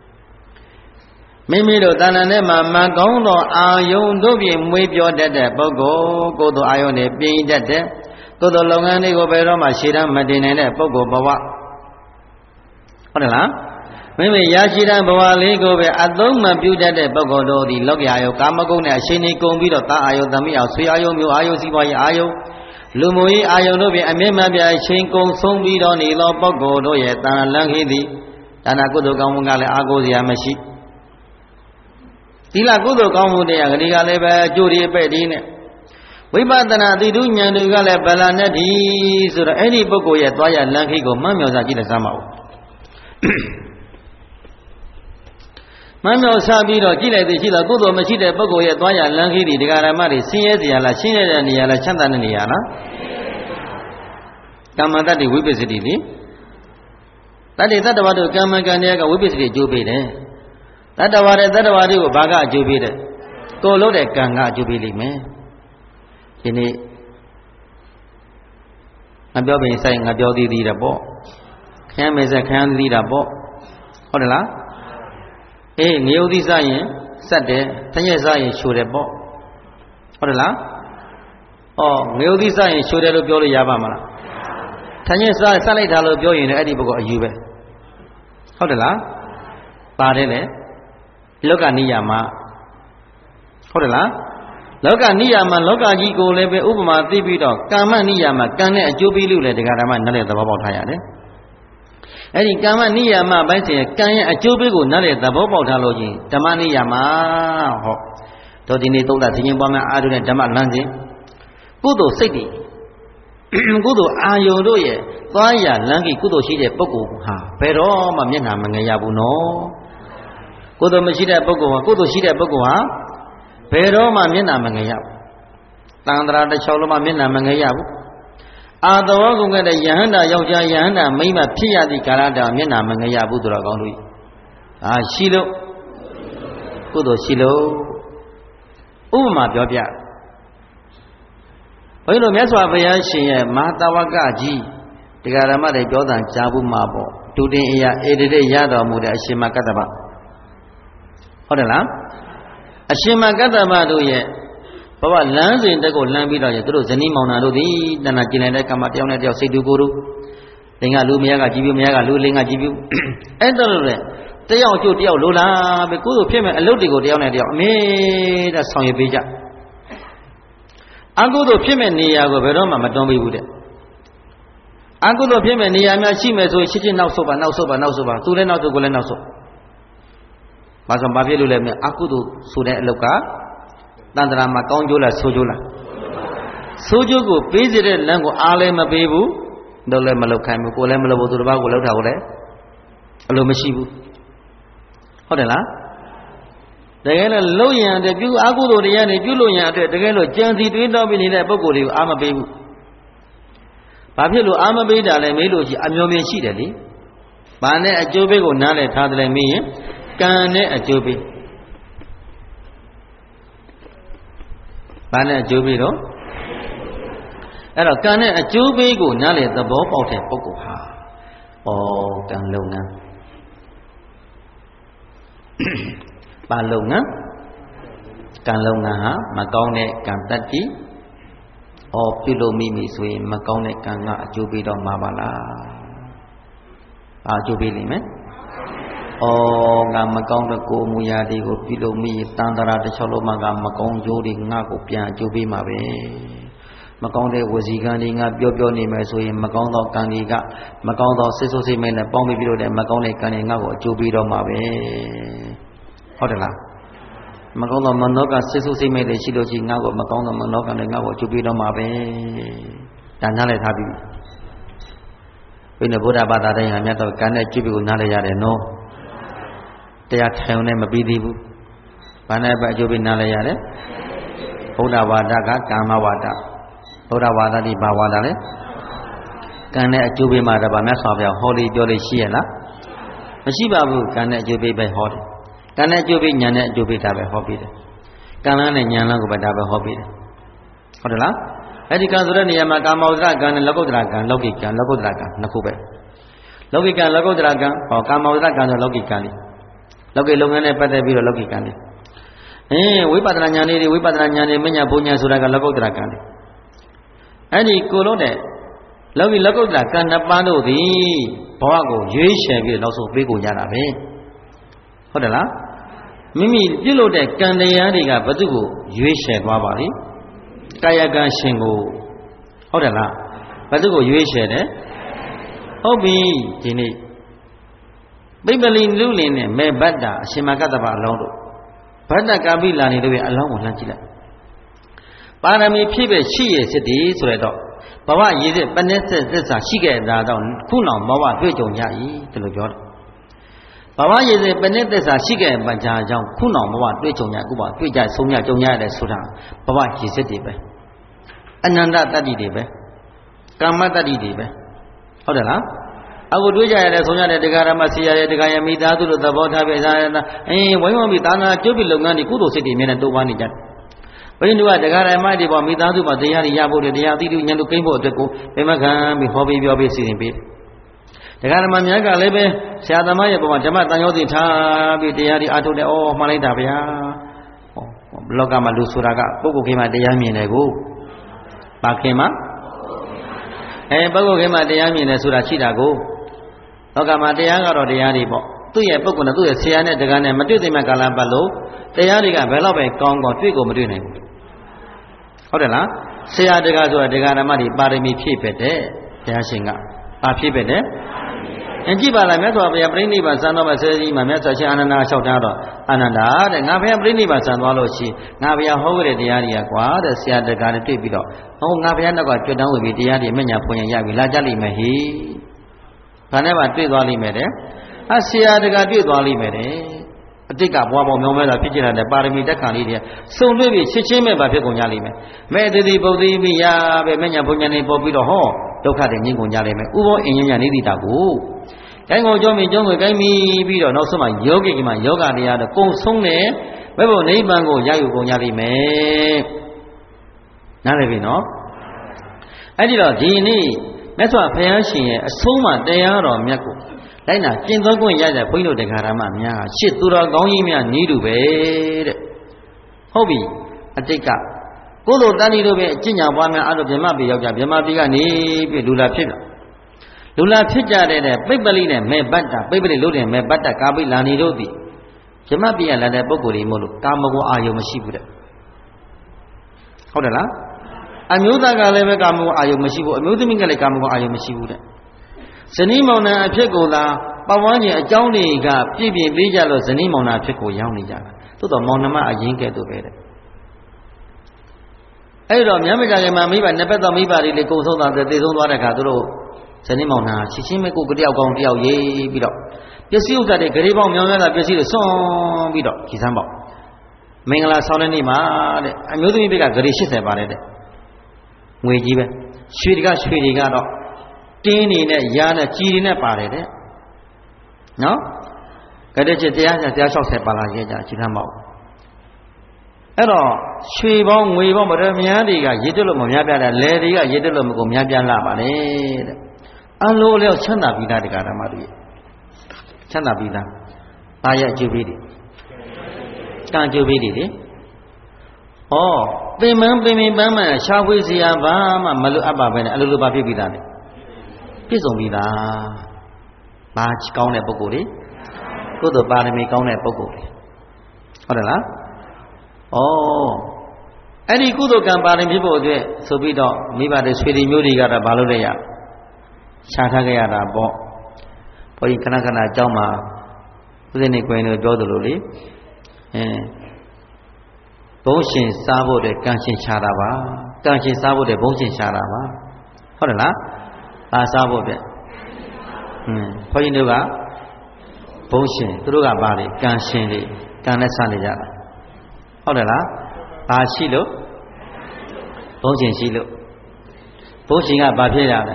မိမိတို့တဏ္ဍာနဲ့မှာမကောင်းသောအာယုန်တို့ဖြင့်မွေးပြောတတ်တဲ့ပုဂ္ဂိုလ်ကိုယ်သောအာယုန်တွေပြင်းတတ်တဲ့ကိုယ်သောလုပ်ငန်းတွေကိုဘယ်တော့မှရှေ့တန်းမတင်နိုင်တဲ့ပုဂ္ဂိုလ်ဘဝဟုတ်တယ်လားမိမိရရှိတဲ့ဘဝလေးကိုပဲအသုံးမပြုတတ်တဲ့ပုဂ္ဂိုလ်တို့သည်လောကအာယုကာမဂုဏ်နဲ့အရှင်နေကုန်ပြီးတော့တာအာယုသမီးအောင်ဆွေအာယုမျိုးအာယုစီးပွားရေးအာယုလူမှုရေးအာယုန်တို့ဖြင့်အမြဲမပြတ်ချိန်ကုန်ဆုံးပြီးတော့နေသောပုဂ္ဂိုလ်တို့ရဲ့တဏ္ဍလန်းခီးသည်ဒါနကုသိုလ်ကောင်းမှုကလည်းအာကိုးစရာမရှိသီလကုသိုလ်ကောင်းမှုတရားကလေးကလည်းပဲအကျိုးဒီအပဲ့ဒီနဲ့ဝိပဿနာတိတုဉာဏ်တွေကလည်းဗလာနဲ့ဒီဆိုတော့အဲ့ဒီပုဂ္ဂိုလ်ရဲ့သွားရလန်းခီးကိုမှတ်မြောက်စားကြည့်လက်စမ်းပါဦးမှန်တော့စားပြီးတော့ကြည့်လိုက်သည်ရှိတော့ကုသိုလ်မရှိတဲ့ပုဂ္ဂိုလ်ရဲ့သွားရလန်းခီးတွေဒကာရမတွေဆင်းရဲစရာလားရှင်းရတဲ့နေရာလားချမ်းသာတဲ့နေရာလားကမ္မတ္တိဝိပစ္စတိလေတတ္တိတတ္တဝါတို့ကမ္မကံတွေကဝိပစ္စတိအကျိုးပေးတယ်တတ္တဝါတဲ့တတ္တဝါတွေကိုဘာကအကျိုးပေးတယ်ကိုယ်လုပ်တဲ့ကံကအကျိုးပေးလိမ့်မယ်ဒီနေ့ငါပြောပင်ဆိုင်ငါပြောသေးတာပေါ့ခရမ်းမယ်ဆက်ခရမ်းသေးတာပေါ့ဟုတ်တယ်လားအေးငရုတ်သီးစားရင်ဆက်တယ်ထညက်စားရင်ချိုတယ်ပေါ့ဟုတ်တယ်လားငရုတ်သီးစားရင်ချိုတယ်လို့ပြောလို့ရပါမလားထညက်စားဆက်လိုက်တာလို့ပြောရင်လည်းအဲ့ဒီဘကအယူပဲဟုတ်တယ်လားပါတယ်လေလောကနိယာမဟုတ်တယ်လားလောကနိယာမလောကကြီးကိုလည်းပဲဥပမာသိပြီးတော့ကာမနိယာမကံနဲ့အကျိုးပေးလို့လည်းတရားဓမ္မနားလည်သဘောပေါက်ထားရတယ်အဲ့ဒီကာမနိယာမဘိုင်းစဉ်ကံရဲ့အကျိုးပေးကိုနားလည်သဘောပေါက်ထားလို့ချင်းဓမ္မနိယာမဟောတို့ဒီနေ့သုံးတာသင်ခြင်းပွားများအားထုတ်တဲ့ဓမ္မလမ်းစဉ်ကုသိုလ်စိတ်တွေကုသိုလ်အာယုန်တို့ရဲ့သွားရလမ်းကြီးကုသိုလ်ရှိတဲ့ပုဂ္ဂိုလ်ဟာဘယ်တော့မှမျက်နှာမငယ်ရဘူးနော်ကုသိုလ်မရှိတဲ့ပုဂ္ဂိုလ်ဟာကုသိုလ်ရှိတဲ့ပုဂ္ဂိုလ်ဟာဘယ်တော့မှမျက်နှာမငယ်ရဘူးတန်ត្រာတစ်ချောင်းလုံးမှမျက်နှာမငယ်ရဘူးအာသဝကုံကတဲ့ယဟန္တာယောက်ျားယဟန္တာမိန်းမဖြစ်ရသည့်ကာလတောင်မျက်နှာမငယ်ရဘူးဆိုတော့ကောင်းလို့ရှိလို့ကုသိုလ်ရှိလို့ဥပမာပြောပြဘုန်းကြီးတို့မြတ်စွာဘုရားရှင်ရဲ့မဟာတဝကကြီးတရားဓမ္မတွေပြောတာကြားဘူးမှာပေါ့ဒုတင်အရာဧတတိရတော်မူတဲ့အရှင်မကတ္တဗဟုတ်တယ်လားအရှင်မကတ္တဗတို့ရဲ့ဘဝလမ်းစဉ်တက်ကိုလမ်းပြီးတော့သူတို့ဇနီးမောင်နှံတို့သည်တဏှာကျင်နေတဲ့ကမ္မတယောက်နဲ့တယောက်စိတ်တူကိုယ်တို့လင်္ကာလူမယားကကြည်ပြူမယားကလူလင်္ကာကြည်ပြူအဲ့တော့လေတယောက်ကျို့တယောက်လိုလားပဲကိုယ်တို့ဖြစ်မဲ့အလုပ်တွေကိုတယောက်နဲ့တယောက်အမေတဲ့ဆောင်ရွက်ပေးကြအကုသို့ဖြစ်မဲ့နေရာကိုဘယ်တော့မှမတွန်းပေးဘူးတဲ့အကုသို့ဖြစ်မဲ့နေရာများရှိမယ်ဆိုချင်းနောက်ဆုတ်ပါနောက်ဆုတ်ပါနောက်ဆုတ်ပါသူလည်းနောက်ဆုတ်ကိုလည်းနောက်ဆုတ်ဘာဆိုဘာဖြစ်လို့လဲမလဲအကုသို့ဆိုတဲ့အလုပ်ကတန်ត្រာမှာကောင်းကျိုးလားဆိုးကျိုးလားဆိုးကျိုးကိုပေးစေတဲ့လမ်းကိုအားလည်းမပေးဘူးတော့လည်းမလုပ်ခိုင်းဘူးကိုလည်းမလုပ်ဘူးသူတစ်ပါးကိုလှုပ်တာကိုလည်းအလိုမရှိဘူးဟုတ်တယ်လားတကယ်လို့လှုပ်ရန်တဲ့ပြုအကုသိုလ်တရားတွေပြုလို့ရန်အတွက်တကယ်လို့ကြံစီတွေးတောပြီးနေတဲ့ပုဂ္ဂိုလ်တွေကိုအားမပေးဘူးဘာဖြစ်လို့အားမပေးတာလဲမေးလို့ရှိအမျိုးမျိုးရှိတယ်လေဘာနဲ့အကျိုးပေးကိုနားလည်ထားတယ်လဲမေးရင်ကံနဲ့အကျိုးပေးဘာနဲ့အကျိုးပေးတော့အဲ့တော့ကံနဲ့အကျိုးပေးကိုနားလည်သဘောပေါက်တဲ့ပုဂ္ဂိုလ်ဟာကံလုပ်ငန်းဘာလုပ်ငန်းကံလုပ်ငန်းဟာမကောင်းတဲ့ကံတတ္တိပြုလို့မိမိဆိုရင်မကောင်းတဲ့ကံကအကျိုးပေးတော့မှာပါလားအကျိုးပေးလိမ့်မယ်ငါမကောင်းတဲ့ကိုယ်မူရာတွေကိုပြုလို့မိတန်တရာတစ်ချောင်းလုံးမှကမကောင်းကျိုးတွေငါ့ကိုပြန်အကျိုးပေးမှာပဲမကောင်းတဲ့ဝစီကံတွေငါပြောနေမယ်ဆိုရင်မကောင်းသောကံတွေကမကောင်းသောစိတ်ဆိုးစိတ်မဲ့နဲ့ပေါင်းပြီးလို့တဲ့မကောင်းတဲ့ကံတွေငါ့ကိုအကျိုးပေးတော့မှာပဲဟုတ်တယ်လားမကောင်းသောမနောကစိတ်ဆိုးစိတ်မဲ့တွေရှိလို့ရှိရင်ငါ့ကိုမကောင်းသောမနောကတွေငါ့ကိုအကျိုးပေးတော့မှာပဲဒါနားလည်ထားပြီဘယ်နဲ့ဗုဒ္ဓဘာသာတိုင်းဟာမြတ်တော်ကံနဲ့ကျိုးပေးကိုနားလည်ရတယ်နော်တရားထိုင်နဲ့မပြီးသေးဘူးဘာနဲ့ပဲအကျိုးပေးနားလဲရတယ်ဗုဒ္ဓဝါဒကကာမဝါဒဗုဒ္ဓဝါဒတိဘာဝါဒလဲကံနဲ့အကျိုးပေးမှာတော့ဗာမြတ်စွာဘုရားဟောလေးပြောလေးရှိရလားမရှိပါဘူးကံနဲ့အကျိုးပေးပဲဟောတယ်ကံနဲ့အကျိုးပေးညာနဲ့အကျိုးပေးတာပဲဟောပေးတယ်ကံလားနဲ့ညာလားကိုပဲဒါပဲဟောပေးတယ်ဟုတ်တယ်လားအဲ့ဒီကံဆိုတဲ့နေရာမှာကာမဝါဒကံနဲ့လောကုတ္တရာကံလောကိကံလောကုတ္တရာကံနှစ်ခုပဲလောကိကံလောကုတ္တရာကံကာမဝါဒကံဆိုလောကိကံလေးလောကိလုပ်ငန်းနဲ့ပတ်သက်ပြီးတော့လောကိကံလေးဝိပဿနာဉာဏ်လေးတွေဝိပဿနာဉာဏ်တွေမညာဘုံညာဆိုတာကလောကုတ္တရာကံလေးအဲ့ဒီကိုလုံးတဲ့လောကီလောကုတ္တရာကံနှစ်ပါးတို့သည်ဘဝကိုရွေးချယ်ပြီးနောက်ဆုံးပေးကိုကြတာပဲဟုတ်တယ်လားမိမိပြုလုပ်တဲ့ကံတရားတွေကဘု து ကိုရွေးချယ်သွားပါလိကာယကံရှင်ကိုဟုတ်တယ်လားဘယ်သူကိုရွေးချယ်တယ်ဟုတ်ပြီဒီနေ့ပိပလိလူလင်နဲ့မေဘတ္တာအရှင်မကတ္တဗအလောင်းတို့ဘတ္တကာပိလာနေတို့ရဲ့အလောင်းကိုလှမ်းကြည့်လိုက်ပါရမီဖြည့်ပဲရှိရစစ်တည်ဆိုရတော့ဘဝရည်စစ်ပနစ်သက်သစ္စာရှိခဲ့တာတော့ခုနောက်ဘဝတွေ့ကြုံရ၏ဒီလိုပြောတယ်ဘဝရည်စစ်ပနစ်သက်သစ္စာရှိခဲ့ပัญญาကြောင့်ခုနောက်ဘဝတွေ့ကြုံရခုဘဝတွေ့ကြဆုံးရကြုံရတယ်ဆိုတာဘဝရည်စစ်တွေပဲအနန္တတတ္တိတွေပဲကာမတတ္တိတွေပဲဟုတ်တယ်လားအခုတွေးကြရတယ်ဆုံးရတယ်တရားဓမ္မစီရတယ်တရားယမိသားစုတို့သဘောထားပြီးသားဝိုင်းဝန်းပြီးသာနာကျုပ်ပြီးလုပ်ငန်းတွေကုသိုလ်စိတ်တွေအမြဲတမ်းတိုးပွားနေကြတယ်ဘုရင်တို့ကတရားဓမ္မတွေပေါ်မိသားစုမှာတရားတွေရဖို့တရားသိတူဉာဏ်တို့ကိန်းဖို့အတွက်ကိုပြမခံပြီးဟောပြီးပြောပြီးစီစဉ်ပေးတယ်တရားဓမ္မများကလည်းပဲဆရာသမားရဲ့ပုံမှာဓမ္မတန်ရောသိထားပြီးတရားတွေအားထုတ်တယ်ဩမှန်လိုက်တာဗျာဘလောကမှာလူဆိုတာကပုဂ္ဂိုလ်ခင်မှာတရားမြင်တယ်ကိုပါခင်မှာပုဂ္ဂိုလ်ခင်မှာတရားမြင်တယ်ဆိုတာရှိတာကိုလောကမှာတရားကတော့တရားတွေပေါ့သူ့ရဲ့ပုဂ္ဂိုလ်နဲ့သူ့ရဲ့ဆရာနဲ့တရားနဲ့မတွေ့သိမှကာလပတ်လို့တရားတွေကဘယ်တော့ပဲကောင်းကောင်းတွေ့ကိုမတွေ့နိုင်ဘူးဟုတ်တယ်လားဆရာတရားဆိုတာတရားဓမ္မတွေပါရမီဖြည့်ပဲတဲ့ဘုရားရှင်ကပါဖြည့်ပဲတဲ့ကြည့်ပါလားမြတ်စွာဘုရားပြိဋိဘံစံတော်မှာဆဲကြီးမှာမြတ်စွာရှင်အာနန္ဒာလျှောက်ထားတော့အာနန္ဒာတဲ့ငါဘုရားပြိဋိဘံစံသွားလို့ရှိငါဘုရားဟောခဲ့တဲ့တရားတွေကကွာတဲ့ဆရာတရားနဲ့တွေ့ပြီးတော့ဟောငါဘုရားနောက်ကကြွတန်းဝင်ပြီးတရားတွေမညာဖွင့်ရပြီလာကြလိမ့်မယ်ဟိဘာနဲ့မှတွေ့သွားလိမ့်မယ်တဲ့အဆရာတရားတွေ့သွားလိမ့်မယ်တဲ့အတိတ်ကဘွားပေါင်းမြောင်းမဲတာဖြစ်ကြတဲ့ပါရမီတက်ခံလေးတွေစုံတွေ့ပြီးရှင်းရှင်းမဲ့ပါဖြစ်ကုန်ကြလိမ့်မယ်မဲ့တတိပုတ်တိမိရပဲမညာဘုံညာနေပေါ်ပြီးတော့ဟောဒုက္ခတွေငြင်းကုန်ကြလိမ့်မယ်ဥဘောအင်းညာနေတိတာကိုကိုင်းကိုကြောမင်းကြောငွေကိုင်းပြီးတော့နောက်ဆုံးမှယောဂိကမှာယောဂတရားတော့ကုံဆုံးတယ်ဘယ်ဘုံနိဗ္ဗာန်ကိုရယူကုန်ကြလိမ့်မယ်နားလည်ပြီနော်အဲ့ဒီတော့ဒီနေ့မြတ်စွာဘုရားရှင်ရဲ့အဆုံးအမတရားတော်မြတ်ကိုလိုက်နာကျင့်သုံးခွင့်ရတဲ့ဘုန်းကြီးတို့တရားဓမ္မများရှစ်သူတော်ကောင်းကြီးများဤသူပဲတဲ့ဟုတ်ပြီအတိတ်ကကိုယ်တို့တန်တီတို့ပဲအကျင့်ညာပွားများအဲ့လိုဗြဟ္မပြည်ရောက်ကြဗြဟ္မပြည်ကနေပြီးလူလာဖြစ်လာလူလာဖြစ်ကြတဲ့ပိပ္ပလိနဲ့မေဘတ္တပိပ္ပလိလို့တယ်မေဘတ္တကာပိလာနေတို့သည်ဗြဟ္မပြည်ကလာတဲ့ပုဂ္ဂိုလ်တွေမို့လို့ကာမဂုဏ်အာယုံမရှိဘူးတဲ့ဟုတ်တယ်လားအမျိုးသားကလည်းပဲကာမဂုဏ်အာယုံမရှိဘူးအမျိုးသမီးကလည်းကာမဂုဏ်အာယုံမရှိဘူးတဲ့ဇနီးမောင်နှံအဖြစ်ကိုသာပတ်ဝန်းကျင်အကြောင်းတွေကပြည့်ပြည့်ပေးကြလို့ဇနီးမောင်နှံအဖြစ်ကိုရောက်နေကြတာသို့တော့မောင်နှမအရင်ကဲ့သို့ပဲတဲ့အဲ့တော့မြတ်မကြခင်မှာမိဘနှစ်ပတ်သောမိဘတွေလေကိုယ်ဆုံးသွားတဲ့သေဆုံးသွားတဲ့အခါသူတို့ဇနီးမောင်နှံချင်းချင်းပဲကိုယ်တယောက်ကောင်းတယောက်ရေးပြီးတော့ပစ္စည်းဥစ္စာတွေဂရေပေါင်းမြောင်းများတာပစ္စည်းတွေဆွန်းပြီးတော့ခီစမ်းပေါက်မင်္ဂလာဆောင်တဲ့နေ့မှာတဲ့အမျိုးသမီးဘက်ကဂရေ80ပါတယ်တဲ့ငွေကြီးပဲရွှေတွေကတော့တင်းနေနဲ့ရာနဲ့ကြီးတွေနဲ့ပါတယ်တဲ့နော်ကတဲ့ချစ်တရား60ပါလာခဲ့ကြခြေထမ်းပေါ့အဲ့တော့ရွှေပေါင်းငွေပေါင်းဗရမယတွေကရေတွက်လို့မများပြတာလယ်တွေကရေတွက်လို့မကုန်များပြလာပါလေတဲ့အလိုလျောက်ချမ်းသာပြီးသားတရားဓမ္မတွေချမ်းသာပြီးသားပါရအကျိုးပေးတယ်ကံအကျိုးပေးတယ်လေဩပင်ပန်းပန်းမှရှားဝေးစရာဘာမှမလိုအပ်ပါပဲနဲ့အလိုလိုပါဖြစ်ပြီးသားလေပြည့်စုံပြီးသားဘာကောင်းတဲ့ပုဂ္ဂိုလ်တွေကိုယ်တို့ပါရမီကောင်းတဲ့ပုဂ္ဂိုလ်တွေဟုတ်တယ်လားအဲ့ဒီကုသိုလ်ကံပါရမီဖြစ်ဖို့အတွက်ဆိုပြီးတော့မိဘတွေဆွေတွေမျိုးတွေကတော့ဘာလို့လဲရရှားထားခဲ့ရတာပေါ့ဘုန်းကြီးခဏခဏအကြောင်းမှာဦးဇင်းနေကွယ်တို့ပြောသလိုလေဘုံရှင်စားဖို့တဲ့ကံရှင်ရှားတာပါကံရှင်စားဖို့တဲ့ဘုံရှင်ရှားတာပါဟုတ်တယ်လားပါစားဖို့တဲ့ဘုန်းကြီးတို့ကဘုံရှင်သူတို့ကပါတယ်ကံရှင်တွေကံနဲ့စားနေကြတာဟုတ်တယ်လားဘာရှိလို့ဘုံရှင်ရှိလို့ဘုံရှင်ကဘာဖြစ်ရလဲ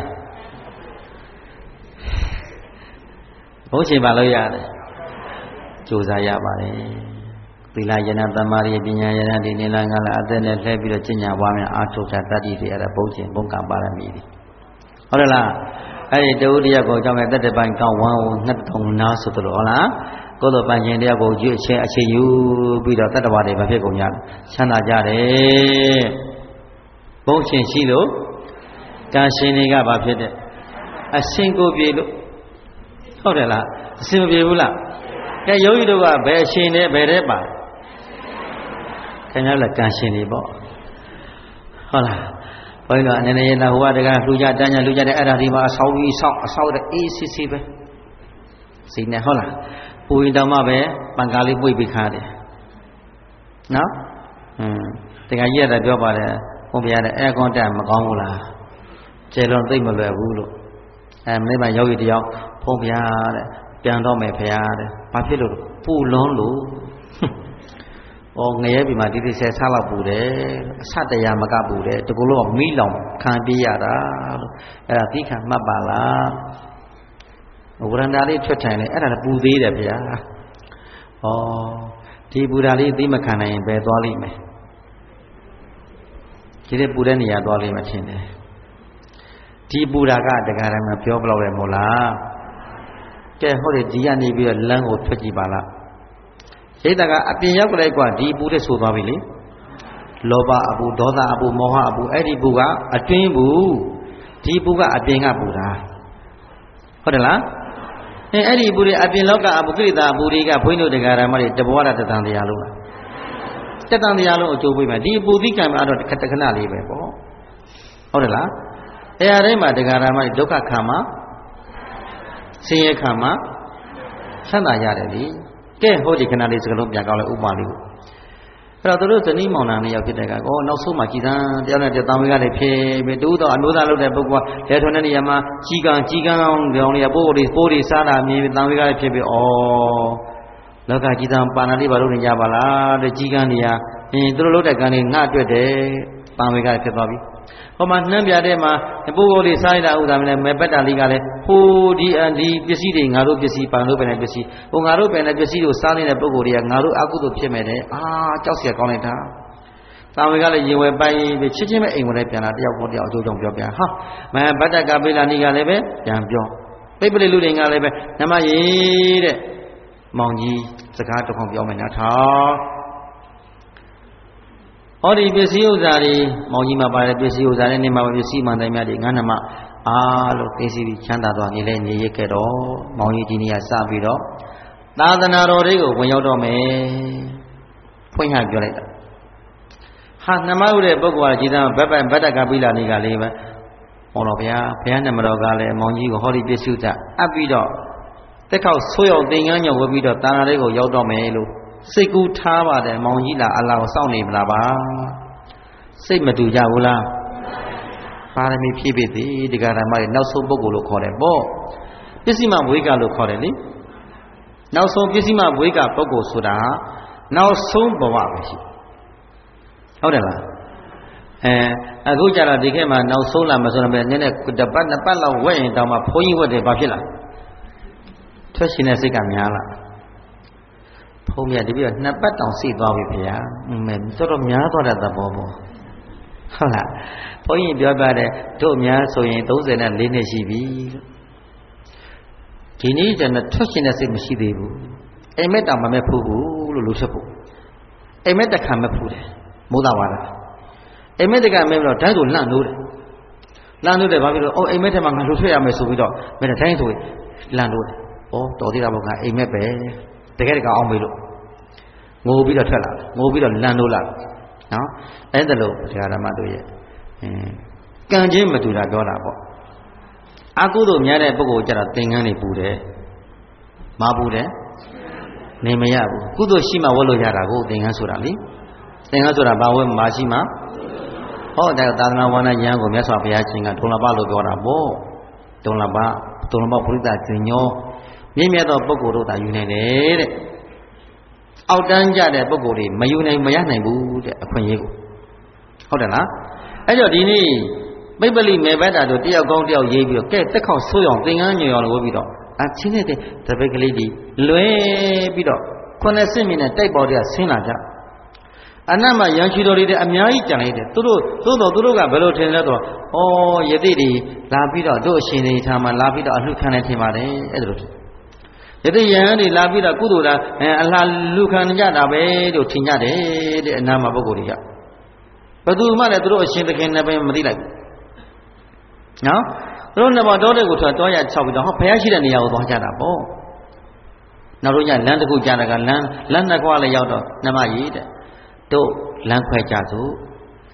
ဘုံရှင်ဘာလို့ရတယ်ကြိုးစားရပါတယ်သီလယနာသမာဓိပညာယနာဒီနိလငါလာအသက်နဲ့လှည့်ပြီးတော့ကျင့်ကြံပွားများအားထုတ်တာတတ္တိတွေအဲ့ဒါဘုံရှင်ဘုံကံပါရမီတွေဟုတ်တယ်လားအဲ့ဒီတဝုတ္တရကိုအကြောင်းနဲ့တတ္တပိုင်းကောင်းဝမ်းကိုငှက်တုံနာဆိုသလိုဟုတ်လားကိုယ်တော်ပန်ရှင်တရားကိုရွေးအခြေယူပြီးတော့တတ္တဝါတွေဘာဖြစ်ကုန်ကြလဲချမ်းသာကြတယ်ဘုံရှင်ရှိလို့ကံရှင်တွေကဘာဖြစ်တဲ့အရှင်ကိုပြေလို့ဟုတ်တယ်လားအရှင်မပြေဘူးလားကဲယောဂီတို့ကဘယ်ရှင်နဲ့ဘယ်တဲ့ပါခင်ဗျားလည်းကံရှင်တွေပေါ့ဟုတ်လားဘယ်လိုအနေနဲ့လာဟိုကတကလှူကြတန်းကြလှူကြတဲ့အဲ့ဒါဒီမှာအဆောက်ပြီးဆောက်တဲ့အေးစစ်စစ်ပဲစိတ်နဲ့ဟုတ်လားပူရင်တောင်မှပဲပန်ကားလေးပွေပြီးခါတယ်နော်တကကြီးရတာပြောပါတယ်ဘုရားတဲ့အဲကွန်တက်မကောင်းဘူးလားကျေလွန်သိမ့်မလွယ်ဘူးလို့မင်းမယောဂီတယောက်ဘုရားတဲ့ပြန်တော့မယ်ဖရာတဲ့ဘာဖြစ်လို့ပူလွန်းလို့ငရဲပြီမှာဒီဆယ်ဆလောက်ပူတယ်အဆတရားမကပူတယ်တကူလုံးကမိလောင်ခံပြေးရတာလို့အဲ့ဒါသိခံမှတ်ပါလားဝရဏာလေးထွက်ထိုင်လေအဲ့ဒါပူသေးတယ်ဗျာဒီပူဓာလေးသိမခံနိုင်ရင်ဘယ်သွားလိမ့်မယ်ဒီတဲ့ပူတဲ့နေရာသွားလိမ့်မယ်ထင်တယ်ဒီပူဓာကတရားတိုင်းမှာပြောပလောက်တယ်မို့လားကဲဟုတ်တယ်ဒီကနေပြီးတော့လမ်းကိုထွက်ကြည့်ပါလားရိတ်တကအပြင်ရောက်ကြလိုက်กว่าဒီပူတဲ့ဆိုသွားပြီလေလောဘအပူဒေါသအပူမောဟအပူအဲ့ဒီပူကအတွင်းပူဒီပူကအပြင်ကပူတာဟုတ်တယ်လားအဲ့ဒီပူတွေအပြင်လောကအပူကိလေသာအပူတွေကဘုန်းကြီးတို့တရားဓမ္မတွေတဘောရတတန်တရားလုံးလားတတန်တရားလုံးအကျိုးပေးမယ်ဒီပူသိကံမှာတော့တခဏလေးပဲပေါ့ဟုတ်တယ်လားတရားတိုင်းမှာတရားဓမ္မတွေဒုက္ခခံမှာဆင်းရဲခံမှာဆန္ဒရတယ်လေကဲဟောဒီခဏလေးစကလုံးပြန်ကောင်းလဲဥပမာလေးကိုအဲ့တော့တို့ဇနီးမောင်နှံလေးရောက်ဖြစ်တဲ့ကနောက်ဆုံးမှကြည်သံတယောက်နဲ့တယောက်တောင်းဝေးကလည်းဖြစ်ပြီးတူတော့အနိုးသားလုပ်တဲ့ပုဂ္ဂိုလ်ကလက်ထွန်းတဲ့နေရာမှာကြီးကန်းကြောင်းလေးပိုးတွေစားတာမြင်တောင်းဝေးကလည်းဖြစ်ပြီးလောကကြည်သံပါဏာလေးဘာလို့နေကြပါလားတဲ့ကြီးကန်းတွေကသူတို့လုပ်တဲ့ကန်းတွေငှအတွက်တယ်တောင်းဝေးကလည်းဖြစ်သွားပြီဟောမှာနှမ်းပြတဲ့မှာပိုးကိုလေးစားရတာဥဒါမလဲမဲပက်တာလေးကလည်းဟိုဒီပစ္စည်းတွေငါတို့ပစ္စည်းပန်လို့ပဲနဲ့ပစ္စည်းဟိုငါတို့ပဲနဲ့ပစ္စည်းကိုစားနေတဲ့ပုဂ္ဂိုလ်တွေကငါတို့အကုသို့ဖြစ်မဲ့တယ်ကြောက်เสียကောင်းလိုက်တာတာဝေကလည်းရင်ဝယ်ပိုင်ပြီးချစ်ချင်းပဲအိမ်ဝင်လိုက်ပြန်လာတယောက်ပေါ်တယောက်အကျိုးကြောင့်ပြောပြန်ဟာမဲဗတ္တကပိလာနိကလည်းပဲပြန်ပြောပိပလိလူတွေကလည်းပဲနမကြီးတဲ့မောင်ကြီးစကားတစ်ခေါက်ပြောမယ်နော်ထားဟောဒီပစ္စည်းဥစ္စာတွေမောင်ကြီးမှာပါတယ်ပစ္စည်းဥစ္စာတွေနေမှာပစ္စည်းမှန်တိုင်းများတွေငါးနှမအားလို့သိစီပြီးချမ်းသာသွားနေလဲနေရခဲ့တော့မောင်ကြီးဒီနေ့ကစပြီးတော့သာသနာတော်တွေကိုဝင်ရောက်တော့မယ်ဖွင့်ဟပြောလိုက်တာဟာနှမဥတဲ့ပုဂ္ဂိုလ်ကကြည်သာဗတ္တကပိလာနေကလေးပဲဟောတော့ဗျာဘုရားနမတော်ကလည်းမောင်ကြီးကိုဟောဒီပစ္စည်းဥစ္စာအပ်ပြီးတော့တက်ခေါက်ဆိုးရောက်သင်္ကန်းညောဝပြီးတော့သာသနာတွေကိုရောက်တော့မယ်လို့စိတ်ကူးထားပါတယ်မောင်ကြီးလားအလားကိုစောင့်နေမလားပါစိတ်မတူကြဘူးလားပါရမီဖြည့်ပြီဒီကရမရဲ့နောက်ဆုံးပုဂ္ဂိုလ်လို့ခေါ်တယ်ပေါ့ပစ္စည်းမဝေကလို့ခေါ်တယ်လေနောက်ဆုံးပစ္စည်းမဝေကပုဂ္ဂိုလ်ဆိုတာနောက်ဆုံးဘဝပဲရှိဟုတ်တယ်လားအခုကြတော့ဒီခေတ်မှာနောက်ဆုံးလာမဆိုတော့နည်းနည်းတစ်ပတ်နှစ်ပတ်လောက်ဝက်ရင်တောင်မှဘုန်းကြီးဝက်တယ်ဘာဖြစ်လားထွက်ရှင်တဲ့စိတ်ကများလားဘုံမြတ်တပည့်တော့နှစ်ပတ်တောင်စိတ်သွားပြီဗျာတော်တော်များသွားတဲ့သဘောပေါ့ဟုတ်လားဘုန်းကြီးပြောပြတဲ့တို့များဆိုရင်34နှစ်ရှိပြီဒီနေ့ကျတော့ထွက်ရှင်တဲ့စိတ်မရှိသေးဘူးအိမ်မက်တောင်မမဲ့ဖူးဘူးလို့လူဖြစ်ဖို့အိမ်မက်တခါမဲ့ဖူးတယ်မိုးသားပါလားအိမ်မက်တခါမဲ့တော့ဓာတ်ကိုလန့်လို့တယ်လန့်လို့တယ်ဘာဖြစ်လို့အိမ်မက်ထဲမှာငါလူထွက်ရမယ်ဆိုပြီးတော့မဲ့တိုင်းဆိုလန့်လို့တယ်တော်သေးတာပေါ့ငါအိမ်မက်ပဲတကယ်တကအောင်မေးလို့ငိုပြီးတော့ထွက်လာတယ်ငိုပြီးတော့လန့်လို့လာနော်အဲ့ဒါလို့တရားဓမ္မတို့ရဲ့ကံချင်းမတူတာပြောတာပေါ့အကုသို့များတဲ့ပုဂ္ဂိုလ်ကျတော့သင်္ကန်းတွေပူတယ်မပူတယ်နေမရဘူးကုသိုလ်ရှိမှဝတ်လို့ရတာကိုသင်္ကန်းဆိုတာလေသင်္ကန်းဆိုတာဘာဝဲမရှိမှဟောတဲ့သာသနာဝါဒဉာဏ်ကိုမြတ်စွာဘုရားရှင်ကဒုလဘလို့ပြောတာပေါ့ဒုလဘပုရိသဇညောမြင့်မြတ်သောပုဂ္ဂိုလ်တို့သာယူနိုင်တယ်တဲ့အောက်တန်းကြတဲ့ပုဂ္ဂိုလ်တွေမယူနိုင်မရနိုင်ဘူးတဲ့အခွင့်အရေးကိုဟုတ်တယ်လားအဲ့တော့ဒီနေ့ပိပလိမေဘတ်တာတို့တယောက်ကောင်းတယောက်ရေးပြီးတော့ကဲတက်ခေါက်ဆိုးအောင်သင်္ကန်းညွှန်အောင်လို့ပြီးတော့ချင်းနေတဲ့တပိတ်ကလေးကြီးလွဲပြီးတော့90မိနစ်တိုက်ပေါ်တဲ့ဆင်းလာကြအနတ်မှာရန်ချီတော်တွေအများကြီးကြံလိုက်တယ်သူတို့ကဘယ်လိုထင်လဲဆိုတော့ယတိတွေလာပြီးတော့တို့အရှင်တွေထားမှာလာပြီးတော့အလှခံနေထင်ပါတယ်အဲ့ဒါလိုယတိယံတွေလာပြီးတော့ကုသိုလ်လားအလှလူခံကြတာပဲလို့ထင်ကြတယ်တဲ့အနာမှာပုဂ္ဂိုလ်တွေကဘယ်သူမှလည်းသူတို့အရှင်သခင်နဲ့ပဲမသိလိုက်ဘူးနော်သူတို့နှစ်ပါးတော်တဲ့ကိုထွက်တော့ရ၆ပြီးတော့ဘုရားရှိတဲ့နေရာကိုသွားကြတာပေါ့နောက်တော့ညလမ်းတစ်ခုကြားတာကလမ်းနှစ်ခွလည်းရောက်တော့နှမကြီးတဲ့တို့လမ်းခွဲကြစို့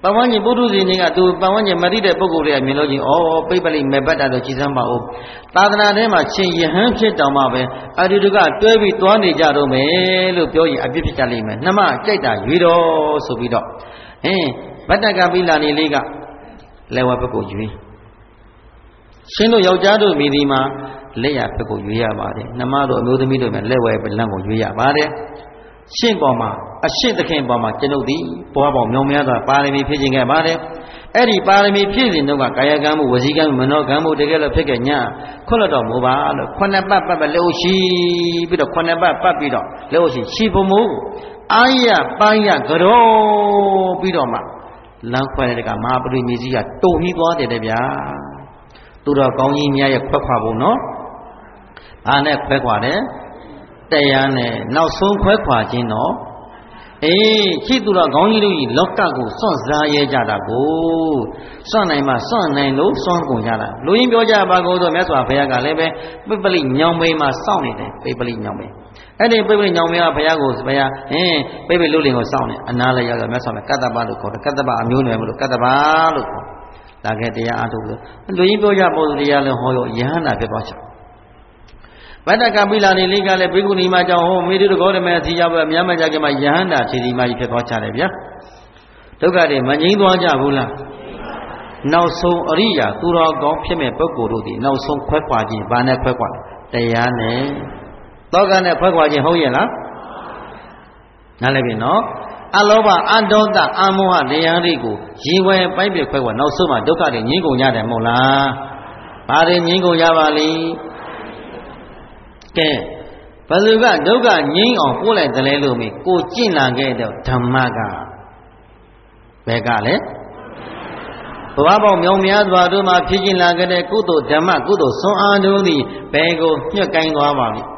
ပတ်ဝန်းကျင်ပုထုဇဉ်တွေကသူပတ်ဝန်းကျင်မသိတဲ့ပုဂ္ဂိုလ်တွေကမြင်လို့ချင်းပိပလိမေဘတ်တာတော့ကြည်စမ်းပါဦးသာသနာထဲမှာရှင်ယဟန်ဖြစ်တောင်မှပဲအတူတူကတွဲပြီးသွားနေကြတော့မယ်လို့ပြောရင်အပြစ်ဖြစ်ကြလိမ့်မယ်နှမကြိုက်တာရွေတော်ဆိုပြီးတော့ဗတ္တကပိလာနေလေးကလက်ဝဲဘက်ကိုရွေးရှင်တို့ယောက်ျားတို့မိဒီမှာလက်ရဘက်ကိုရွေးရပါတယ်နှမတို့အမျိုးသမီးတို့လည်းလက်ဝဲလမ်းကိုရွေးရပါတယ်ရှင့်ပေါ်မှာအရှင့်သခင်ပေါ်မှာကျွန်ုပ်သည်ဘဝပေါင်းမြောင်များစွာပါရမီဖြည့်ခြင်းခဲ့ပါတယ်အဲ့ဒီပါရမီဖြည့်ခြင်းတို့ကကာယကံမှုဝစီကံမှုမနောကံမှုတကယ်လို့ဖြစ်ခဲ့ညာခွတ်လတော်မူပါလို့ခုနှစ်ပတ်ပတ်လက်ရှိပြီးတော့ခုနှစ်ပတ်ပတ်ပြီးတော့လက်ရှိရှိဖို့မူအာရပိုင်းရကြောပြီးတော့မှလမ်းခွဲတဲ့ကမဟာပရိမေကြီးကတုံဟီးသွားတယ်တဲ့ဗျာသူတော်ကောင်းကြီးများရဲ့ခွက်ခွာဖို့နော်အားနဲ့ခွဲခွာတယ်တရားနဲ့နောက်ဆုံးခွဲခွာခြင်းတော့ရှိသူတော်ကောင်းကြီးတို့ကြီးလောကကိုစွန့်စားရဲကြတာကိုစွန့်နိုင်မှစွန့်နိုင်လို့စွန့်ကုန်ကြတာလူရင်းပြောကြပါကုန်ဆိုမြတ်စွာဘုရားကလည်းပဲပိပလိညောင်မေးမှာစောင့်နေတယ်ပိပလိညောင်မေးအဲ့ဒီပိပလိညောင်မေးကဘုရားကိုဘုရားပိပလိလူလင်ကိုစောင့်နေအနာလည်းရောက်တော့မြတ်စွာဘုရားကတ္တပလို့ခေါ်တယ်ကတ္တပအမျိုးနွယ်မလို့ကတ္တပလို့ခေါ်ဒါကဲတရားအားထုတ်လို့လူရင်းပြောကြပုံတရားလည်းဟောရောယဟန္တာဖြစ်သွားချင်ဗတ္တကပိလာနေလေးကလည်းဘိက္ခုနီမကြောင့်ဟောမိတုတကောဓမေအစီရောက်ပဲမြတ်မကြခင်မှာယဟန္တာခြေဒီမကြီးဖြစ်သွားကြတယ်ဗျာဒုက္ခတွေမငြိမ်းသွားကြဘူးလားနောက်ဆုံးအရိယာသူတော်ကောင်းဖြစ်မဲ့ပုဂ္ဂိုလ်တို့ဒီနောက်ဆုံးခွဲခွာခြင်းဘာနဲ့ခွဲခွာတရားနဲ့သောကနဲ့ခွဲခွာခြင်းဟုတ်ရဲ့လားနားလည်ပြီနော်အလောဘအဒေါသအမောဟတရားတွေကိုရေဝယ်ပိုင်းပြခွဲခွာနောက်ဆုံးမှာဒုက္ခတွေငြိမ်းကုန်ကြတယ်မဟုတ်လားဘာတွေငြိမ်းကုန်ကြပါလိမ့်ကဲဘယ်သူကဒုက္ခငြိမ်းအောင်ပို့လိုက်တယ်လဲလို့မေးကိုကျင့်လာခဲ့တဲ့ဓမ္မကဘယ်ကလဲဘဝပေါင်းမြောင်များစွာတို့မှာဖြစ်ကျင်လာခဲ့တဲ့ကုသိုလ်ဓမ္မကုသိုလ်ဆွမ်းအားတို့သည်ဘယ်ကိုညှက်ကိုင်းသွားပါလိမ့်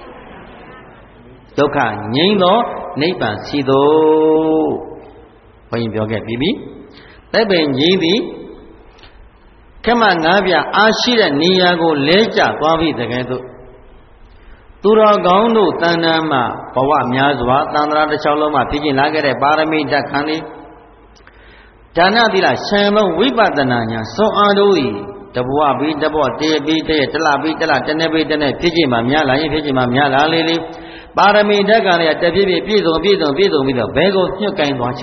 ဒုက္ခငြိမ်းသောနိဗ္ဗာန်စီသို့ဘုန်းကြီးပြောခဲ့ပြီသက်ပင်ကြီးသည်ခမငါးပြအားရှိတဲ့နေရာကိုလဲကျသွားပြီတကယ်တော့သူတော်ကောင်းတို့တဏ္ဍာမှာဘဝများစွာတန်ត្រာတစ်ချောင်းလုံးမှာဖြစ်ကျင်လာခဲ့တဲ့ပါရမီဓာတ်ခံလေးဒါနသီလရှံသောဝိပဿနာညာစွမ်းအားတို့ဤတဘဝပြီးတဘဝတည်းပြီးတည်းတလပြီးတလတနေ့ပြီးတနေ့ဖြစ်ကျင်မှာများလာရင်ဖြစ်ကျင်မှာများလာလေလေပါရမီဓာတ်ကလည်းတပြည့်ပြည့်ပြည့်စုံပြီးတော့ဘဲကိုညှွတ်ကိုင်းသွားချ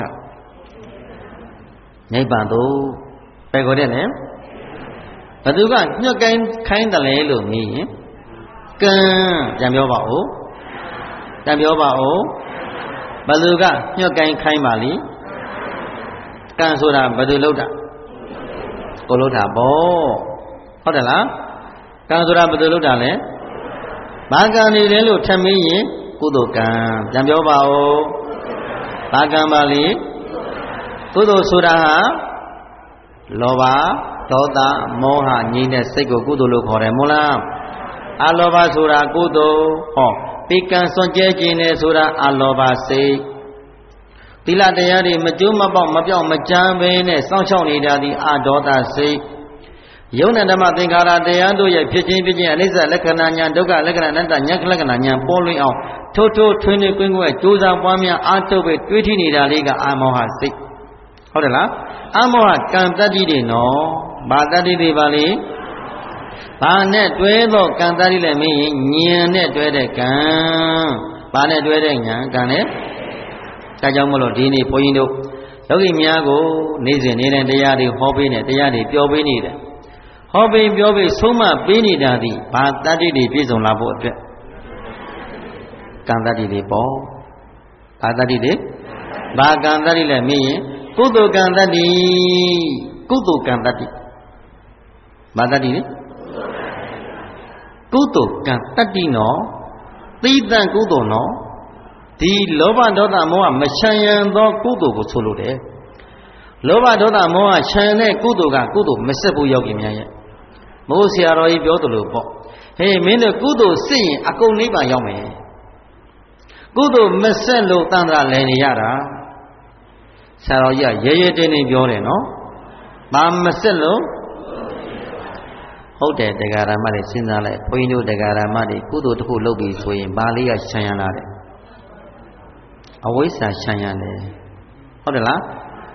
နိဗ္ဗာန်သို့ဘယ်ကိုတဲ့လဲဘသူကညှွတ်ကိုင်းခိုင်းတယ်လေလို့မြင်ရင်ကံပြန်ပြောပါဦးပြန်ပြောပါဦးဘယ်သူကညှွတ်ကိုင်းခိုင်းပါလိကံဆိုတာဘယ်သူလုပ်တာကိုလုပ်တာပေါ့ဟုတ်တယ်လားကံဆိုတာဘယ်သူလုပ်တာလဲဘာကံနေလဲလို့ထပ်မင်းရင်ကုသိုလ်ကံပြန်ပြောပါဦးဘာကံပါလိကုသိုလ်ဆိုတာဟာလောဘဒေါသမောဟငြိမ်းတဲ့စိတ်ကိုကုသိုလ်လို့ခေါ်တယ်မို့လားအလောဘဆိုတာကုသိုလ်ဟောပိကံစွန့်ကြဲခြင်းနဲ့ဆိုတာအလောဘစိတ်သီလတရားတွေမကျိုးမပေါက်မပြောင်းမကြမ်းဘဲနဲ့စောင့်ရှောက်နေတာဒီအဒေါသစိတ်ယုံနဲ့ဓမ္မသင်္ခါရတရားတို့ရဲ့ဖြစ်ခြင်းအနိစ္စလက္ခဏာညာဒုက္ခလက္ခဏာအနတ္တညာလက္ခဏာညာပေါ်လွင်အောင်ထိုးထွင်းကွင်းကွင်းကြိုးစားပွားများအားထုတ်ပဲတွေးထိနေတာလေးကအာမောဟစိတ်ဟုတ်တယ်လားအာမောဟကံတတ္တိတွေနော်ဘာတတ္တိတွေပါလဲဘာနဲ့တွဲသောကံတတ္တိလည်းမင်းရင်ဉာဏ်နဲ့တွဲတဲ့ကံဘာနဲ့တွဲတဲ့ဉာဏ်ကံနဲ့ဒါကြောင့်မလို့ဒီနေ့ဘုန်းကြီးတို့ယောဂီများကိုနေ့စဉ်နေ့တိုင်းတရားတွေဟောပေးနေတရားတွေပြောပေးနေတယ်ဟောပေးပြောပေးဆုံးမပေးနေတာဒီဘာတတ္တိတွေပြည့်စုံလာဖို့အတွက်ကံတတ္တိတွေပေါ့ဘာတတ္တိတွေဘာကံတတ္တိလဲမင်းရင်ကုသိုလ်ကံတတ္တိကုသိုလ်ကံတတ္တိဘာတတ္တိလဲကုသိုလ်ကံတတ္တိနော်သီးသန့်ကုသိုလ်နော်ဒီလောဘဒေါသမောဟမချမ်းရံသောကုသိုလ်ကိုဆိုလိုတယ်လောဘဒေါသမောဟချမ်းတဲ့ကုသိုလ်ကကုသိုလ်မဆက်ဘူးယောဂီများရဲ့မိုးဆရာတော်ကြီးပြောသလိုပေါ့ဟေးမင်းတို့ကုသိုလ်စစ်ရင်အကုန်နိဗ္ဗာန်ရောက်မယ်ကုသိုလ်မဆက်လို့တန်ត្រာလဲနေရတာဆရာတော်ကြီးကရဲရဲတင်းတင်းပြောတယ်နော်ဘာမဆက်လို့ဟုတ်တယ်တရားဓမ္မတွေစဉ်းစားလိုက်ဘုန်းကြီးတို့တရားဓမ္မတွေကုသိုလ်တစ်ခုလုပ်ပြီးဆိုရင်ဘာလေးကချမ်းရလာတယ်အဝိဇ္ဇာချမ်းရတယ်ဟုတ်တယ်လား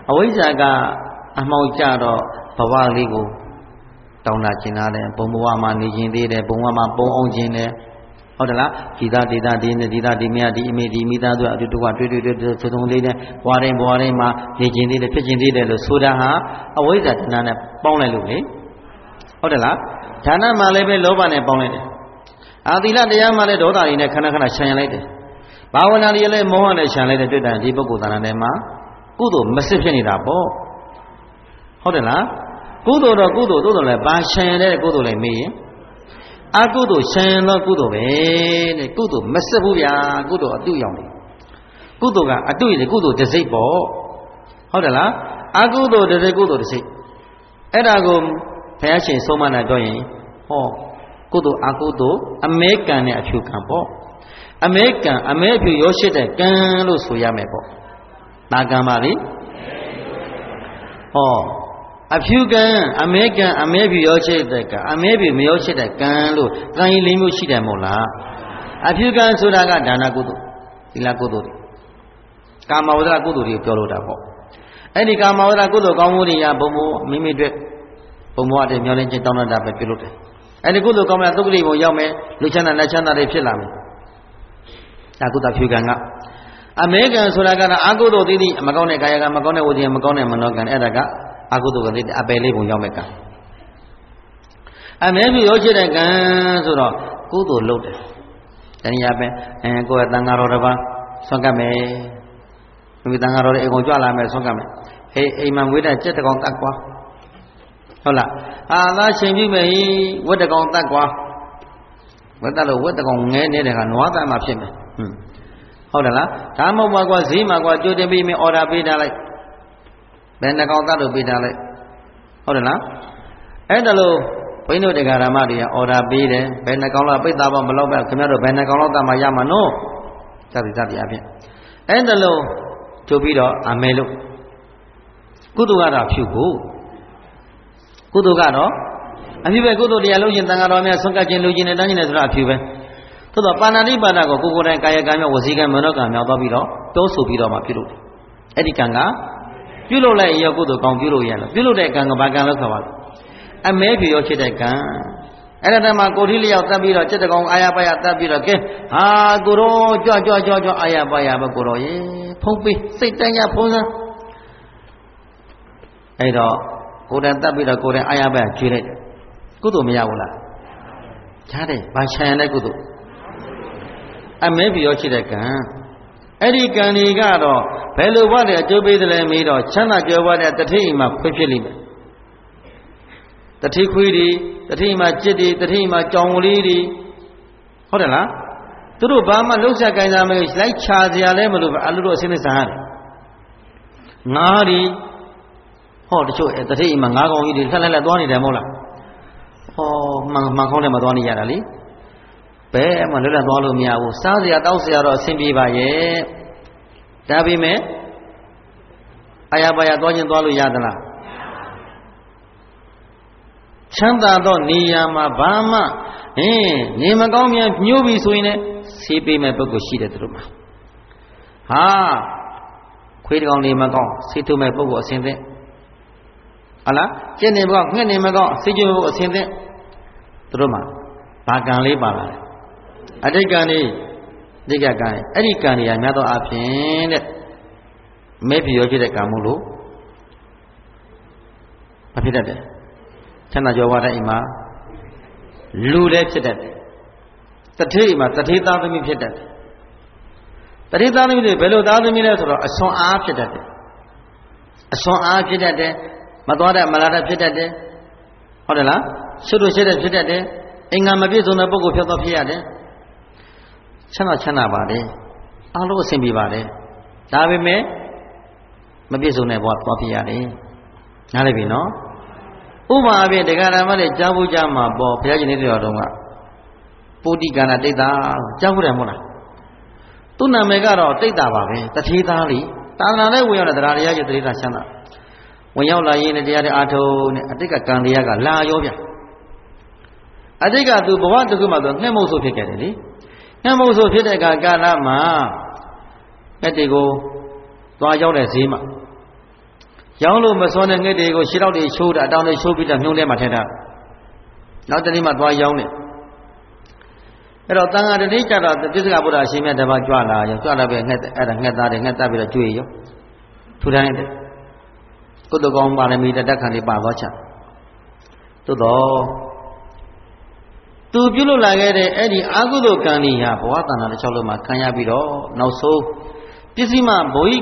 အဝိဇ္ဇာကအမှောင်ကြတော့ဘဝလေးကိုတောင်းတာကျင်လာတယ်ဘုံဘဝမှာနေခြင်းသေးတယ်ဘုံဘဝမှာပုံအောင်ခြင်းတယ်ဟုတ်တယ်လားဒီသားဒီနဲ့ဒီသားဒီမယားဒီအမေဒီမိသားစုအတူတူကတွေ့သုံးလေးနဲ့ဘဝတိုင်းမှာနေခြင်းသေးတယ်ဖြစ်ခြင်းသေးတယ်လို့ဆိုတာဟာအဝိဇ္ဇာတဏှာနဲ့ပေါင်းလိုက်လို့လေဟုတ်တယ်လားဌာနမှာလည်းပဲလောဘနဲ့ပေါင်းလိုက်တယ်အာသီလတရားမှာလည်းဒေါသတွေနဲ့ခဏရှံလိုက်တယ်ဘာဝနာတွေလည်းမောဟနဲ့ရှံလိုက်တဲ့တွေ့တဲ့ဒီပုဂ္ဂိုလ်သာနာထဲမှာကုသိုလ်မစစ်ဖြစ်နေတာပေါ့ဟုတ်တယ်လားကုသိုလ်တော့ကုသိုလ်သို့တော်လည်းဘာရှံရတဲ့ကုသိုလ်လည်းမေးရင်အကုသိုလ်ရှံတော့ကုသိုလ်ပဲတဲ့ကုသိုလ်မစစ်ဘူးဗျာကုသိုလ်အတုရောက်တယ်ကုသိုလ်ကအတုရည်ကုသိုလ်တစ်စိတ်ပေါ့ဟုတ်တယ်လားအကုသိုလ်တစ်စိတ်ကုသိုလ်တစ်စိတ်အဲ့ဒါကိုဘုရားရှင်ဆုံးမနာတော့ရင်ဟောကုသိုလ်အကုသိုလ်အမဲကံနဲ့အဖြူကံပေါ့အမဲကံအမဲအဖြူရောရှိတဲ့ကံလို့ဆိုရမယ်ပေါ့ဒါကံပါလေဟောအဖြူကံအမဲကံအမဲဖြူရောရှိတဲ့ကံအမဲဖြူမရောရှိတဲ့ကံလို့ကံကြီး၄မျိုးရှိတယ်မို့လားအဖြူကံဆိုတာကဒါနကုသိုလ်သီလကုသိုလ်ကာမဝဇ္ဇကုသိုလ်တွေပြောလို့တာပေါ့အဲ့ဒီကာမဝဇ္ဇကုသိုလ်ကောင်းမှုတွေရဘုံဘမိမိအတွက်ဘုံဘဝတည်းမျောလင်းခြင်းတောင်းတတာပဲပြုလုပ်တယ်အဲ့ဒီကုသိုလ်ကောင်းမှုသုက္ကလိဘုံရောက်မယ်လူချမ်းသာနတ်ချမ်းသာတွေဖြစ်လာမယ်ဒါကုသဖြူကံကအမဲကံဆိုတာကအကုသိုလ်သီးသီးမကောင်းတဲ့ကာယကံမကောင်းတဲ့ဝစီကံမကောင်းတဲ့မနောကံအဲ့ဒါကအကုသိုလ်ကတိအပယ်လေးပုံရောက်မဲ့ကံအမဲပြုရောချစ်တဲ့ကံဆိုတော့ကုသိုလ်လုပ်တယ်တနည်းအားဖြင့်ကိုယ်ကတန်ဃာတော်တစ်ပါးဆွမ်းကပ်မယ်မိတန်ဃာတော်ရဲ့အိမ်ကိုကြွလာမယ်ဆွမ်းကပ်မယ်အိမ်မှာမွေးတဲ့ကြက်တကောင်တတ်ကွာဟုတ်လားသားချိန်ပြီမယ်ဝက်တကောင်တတ်ကွာဝက်တလို့ဝက်တကောင်ငဲနေတဲ့ကနွားသားမှဖြစ်မယ်ဟုတ်တယ်လားဒါမှမဟုတ်ပါကွာဈေးမှာကွာကြိုတင်ပြီးအော်ဒါပေးထားလိုက်ဘယ်နှကောင်တတ်လို့ပေးထားလိုက်ဟုတ်တယ်လားအဲ့ဒါလို့ဘိန်းတို့တရားဓမ္မတွေကအော်ဒါပေးတယ်ဘယ်နှကောင်လောက်ပိတ်သားပေါ့မလောက်ပဲခင်ဗျားတို့ဘယ်နှကောင်လောက်တတ်မှရမှာနော်စသည်အပြင်အဲ့ဒါလို့ကြိုပြီးတော့အမဲလို့ကုသိုလ်ကတော့ဖြူကိုကုသိုလ်ကတော့အဖြူပဲကုသိုလ်တရားလုပ်ရင်တန်ဃာတော်များဆွမ်းကပ်ခြင်းလုပ်ခြင်းနဲ့တန်းခြင်းနဲ့ဆိုတာအဖြူပဲသို့တော့ပါဏာတိပါဒကိုကိုယ်တိုင်ကာယကံမြောက်ဝစီကံမနောကံမြောက်သွားပြီးတော့တောဆိုပြီးတော့မှပြုလုပ်တယ်အဲ့ဒီကံကပြုလုပ်လိုက်ရောကုသိုလ်ကောင်းပြုလုပ်ရလို့ပြုလုပ်တဲ့ကံကဘာကံလို့ခေါ်ပါလဲအမဲဖြူရောဖြစ်တဲ့ကံအဲ့ဒါတည်းမှာကိုယ်ထိလျောက်တတ်ပြီးတော့จิตကောင်အာရပါရတတ်ပြီးတော့ကဲဟာကိုရောကြွအာရပါရပဲကိုရောရေဖုံးပေးစိတ်တန်းရဖုံးစမ်းအဲ့တော့ကိုယ်တိုင်တတ်ပြီးတော့ကိုယ်တိုင်အာရပါရကျွေးလိုက်တယ်ကုသိုလ်မရဘူးလားရတယ်ဘာချန်တဲ့ကုသိုလ်အမဲဖြူရောဖြစ်တဲ့ကံအဲ့ဒီကံတွေကတော့ဘယ်လိုဘဝတည်းအကျိုးပေးတယ်လဲမေးတော့ချမ်းသာကြွယ်ဝတဲ့တထိတ်အိမ်မှာဖွင့်ဖြစ်လိမ့်မယ်တထိတ်ခွေးတွေတထိတ်မှာကြစ်တွေတထိတ်မှာကြောင်ကလေးတွေဟုတ်တယ်လားသူတို့ဘာမှလှုပ်ဆက်ကြိုင်စားမလို့လိုက်ချာစရာလဲမလို့အလူတို့အစင်းနဲ့ဆန်ရတယ်ငါးတွေဟောတချို့တထိတ်အိမ်မှာငါးကောင်ကြီးတွေလှက်သွားနေတယ်မဟုတ်လားဟောမှန်ခေါင်းနဲ့မသွားနေရတာလေဘယ်မှလွတ်လပ်သွားလို့မရဘူးစားစရာတောက်စရာတော့အဆင်ပြေပါရဲ့ဒါပေမဲ့အာရပါရသွားခြင်းသွားလို့ရသလားချမ်းသာသောနေရာမှာဘာမှနေမကောင်းမြန်ညှိုးပြီဆိုရင်လည်းဆေးပေးမဲ့ပုဂ္ဂိုလ်ရှိတယ်သူတို့မှာဟာခွေးတကောင်နေမကောင်းဆေးထုတ်မဲ့ပုဂ္ဂိုလ်အစဉ်သင့်ဟုတ်လားကျင့်နေမကောင်းငှက်နေမကောင်းဆေးကျိုးပုဂ္ဂိုလ်အစဉ်သင့်သူတို့မှာဘာကံလေးပါလာလဲအတိတ်ကံလေးအတိတ်ကံအဲ့ဒီကံတွေကများသောအားဖြင့်တဲ့မဲပြရောဖြစ်တဲ့ကံမို့လို့မဖြစ်တတ်တယ်ချမ်းသာကြွယ်ဝတဲ့အိမ်မှာလူလည်းဖြစ်တတ်တယ်တထေးအိမ်မှာတထေးသားသမီးဖြစ်တတ်တယ်တထေးသားသမီးတွေဘယ်လိုသားသမီးလဲဆိုတော့အစွမ်းအားဖြစ်တတ်တယ်အစွမ်းအားဖြစ်တတ်တယ်မသွားတဲ့မလာတဲ့ဖြစ်တတ်တယ်ဟုတ်တယ်လားဆွတ်လို့ရှိတဲ့ဖြစ်တတ်တယ်အင်္ဂါမပြည့်စုံတဲ့ပုဂ္ဂိုလ်ဖြစ်တော့ဖြစ်ရတယ်ချမ်းသာပါတယ်အားလုံးအဆင်ပြေပါတယ်ဒါပေမဲ့မပြည့်စုံတဲ့ဘဝသွားဖြစ်ရတယ်နားလည်ပြီနော်ဥပမာအဖြစ်တရားဓမ္မတွေကြားဖို့ကြားမှာပေါ့ဘုရားရှင်နေတဲ့တော်တုန်းကပုတိကနာတိတ်တာကြားဖို့တယ်မဟုတ်လားသူ့နာမည်ကတော့တိတ်တာပါပဲတထေးသားလေးသာသနာနဲ့ဝင်ရောက်တဲ့တရားတရားရဲ့တိတ်တာချမ်းသာဝင်ရောက်လာရင်တရားတွေအားထုတ်နဲ့အတိတ်ကကံတရားကလာရောဗျအတိတ်ကသူဘဝတစ်ခုမှသူငှက်မုတ်ဆိုဖြစ်ခဲ့တယ်လေငှက်မုတ်ဆိုဖြစ်တဲ့ကာလမှာအဲ့ဒီကိုသွားရောက်တဲ့ဈေးမှာရောင်းလို့မစောနဲ့ငှက်တွေကိုရှေ့တော့တွေချိုးတာတောင်းတွေချိုးပြီးတော့မြုံထဲမှာထည့်ထားနောက်တနေ့မှသွားရောင်းတယ်အဲ့တော့တန်ဃာတတိကြတော့ပြစ္ဆကဗုဒ္ဓအရှင်မြတ်တပါးကြွလာရောကြွလာပဲငှက်အဲ့ဒါငှက်သားတွေငှက်သားပြီးတော့ကျွေးရောထူထိုင်းတယ်ကုသိုလ်ကောင်းပါရမီတက်ခံလေးပါသွားချသို့တော့သူပြုလုပ်လာခဲ့တဲ့အဲ့ဒီအာဟုသောကံကြီးဟာဘဝတဏ္ဍာတစ်လျှောက်လုံးမှာခံရပြီးတော့နောက်ဆုံးပစ္စည်းမဘဝိ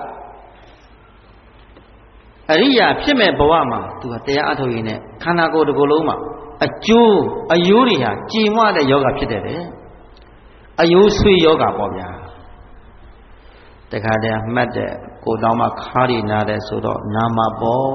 ကအရိယာဖြစ်မဲ့ဘဝမှာသူကတရားအထုတ်ရင်းနဲ့ခန္ဓာကိုယ်တစ်ခုလုံးမှာအကျိုးအယိုးတွေဟာကြည်မွတဲ့ယောဂဖြစ်တယ်အယိုးဆွေးယောဂပေါ့ဗျာတခါတည်းမှတ်တဲ့ကိုယ်တော်မှာခါးရီနာတယ်ဆိုတော့နာမပေါ်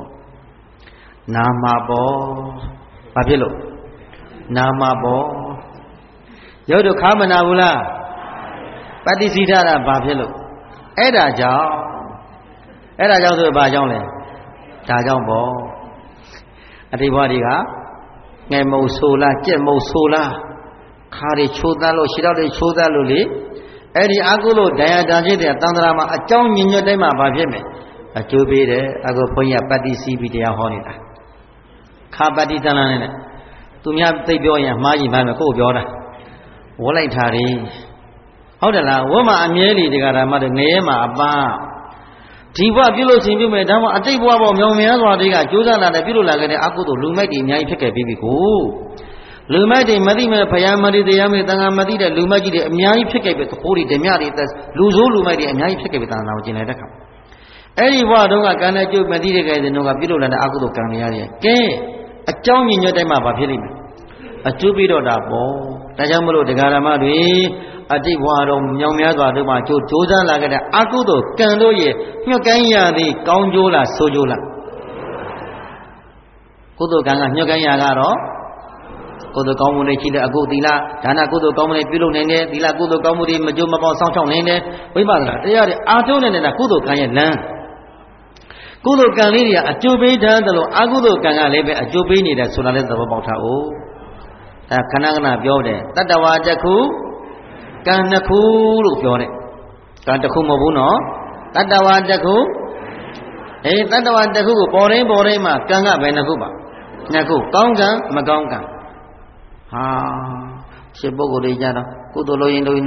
ဘာဖြစ်လို့နာမပေါ်ရုပ်တို့ခါမနာဘူးလားပฏิစီထတာဘာဖြစ်လို့အဲ့ဒါကြောင့်ဆိုဘာကြောင့်လဲဒါကြောင့်ပေါ့အတိဘွားတွေကငယ်မုံဆိုလားကြက်မုံဆိုလားခါတွေချိုးသားလို့ရှေ့တော့တွေချိုးသားလို့လေအဲ့ဒီအကုလို့တရားတန်ဖြစ်တဲ့တန်ត្រာမှာအကြောင်းညင်ညွတ်တိုင်းမှာဘာဖြစ်မလဲအကျိုးပေးတယ်အခုဘုန်းကြီးကပฏิစီပြီးတရားဟောနေတာခါပฏิတန်လာနဲ့သူများသိပြောရင်မှားရင်မှားမယ်ကိုယ်ပြောတာဝတ်လိုက်တာတွေဟုတ်တယ်လားဝတ်မှာအမြဲလီတရားဓမ္မတွေငရဲမှာအပန်းဒီဘဝပြုလို့ရှင်ပြုမယ်ဒါမှအတိတ်ဘဝပေါ်မြောင်များစွာတွေကကြိုးစားလာတယ်ပြုလို့လာခဲ့တဲ့အကုသို့လူမိုက်တွေအများကြီးဖြစ်ခဲ့ပြီးပြီကိုလူမိုက်တွေမသိမဲ့ဖယားမတိတရားမေတန်ခါမသိတဲ့လူမိုက်ကြီးတွေအများကြီးဖြစ်ခဲ့ပြီသခိုးတွေဓမြတွေလူဆိုးလူမိုက်တွေအများကြီးဖြစ်ခဲ့ပြီတန်ခါကိုကျင်လိုက်တဲ့ခါအဲ့ဒီဘဝတုန်းကကံနဲ့ကျိုးမသိတဲ့ကဲတဲ့နှုတ်ကပြုလို့လာတဲ့အကုသို့ကံတွေရတယ်ကဲအကြောင်းညင်ညွတ်တိုင်းမှာဘာဖြစ်လိမ့်မယ်အကျိုးပြီးတော့တာပေါ့ဒါကြောင့်မလို့တရားဓမ္မတွေအတိတ်ဘဝတော်မြောင်များစွာတို့မှာကြိုးစားလာခဲ့တဲ့အကုသို့ကံတို့ရဲ့ညှို့ကိုင်းရသည်ကောင်းကျိုးလားဆိုးကျိုးလားကုသိုလ်ကံကညှို့ကိုင်းရကတော့ကုသိုလ်ကောင်းမှုတွေရှိတဲ့အကုသီလဒါနကုသိုလ်ကောင်းမှုတွေပြုလုပ်နိုင်တယ်သီလကုသိုလ်ကောင်းမှုတွေမကြိုးမပေါစောင့်ရှောက်နိုင်တယ်ဝိပဿနာတရားတွေအားထုတ်နေတဲ့ကုသိုလ်ကံရဲ့လမ်းကုသိုလ်ကံလေးတွေကအကျိုးပေးတယ်လို့အကုသိုလ်ကံကလည်းပဲအကျိုးပေးနေတယ်ဆိုတာလည်းသဘောပေါက်ထားအောင်အဲခဏခဏပြောတယ်တတ္တဝါတစ်ခုကံနှစ်ခုလို့ပြောတယ်ကံတစ်ခုမဟုတ်ဘူးနော်တတ္တဝါတစ်ခုတတ္တဝါတစ်ခုကိုပေါ်တိုင်းမှာကံကဘယ်နှစ်ခုပါနှစ်ခုကောင်းကံမကောင်းကံဟာရှင်းပုဂ္ဂိုလ်တွေကြတော့ကုသိုလ်လုပ်ရင်နော်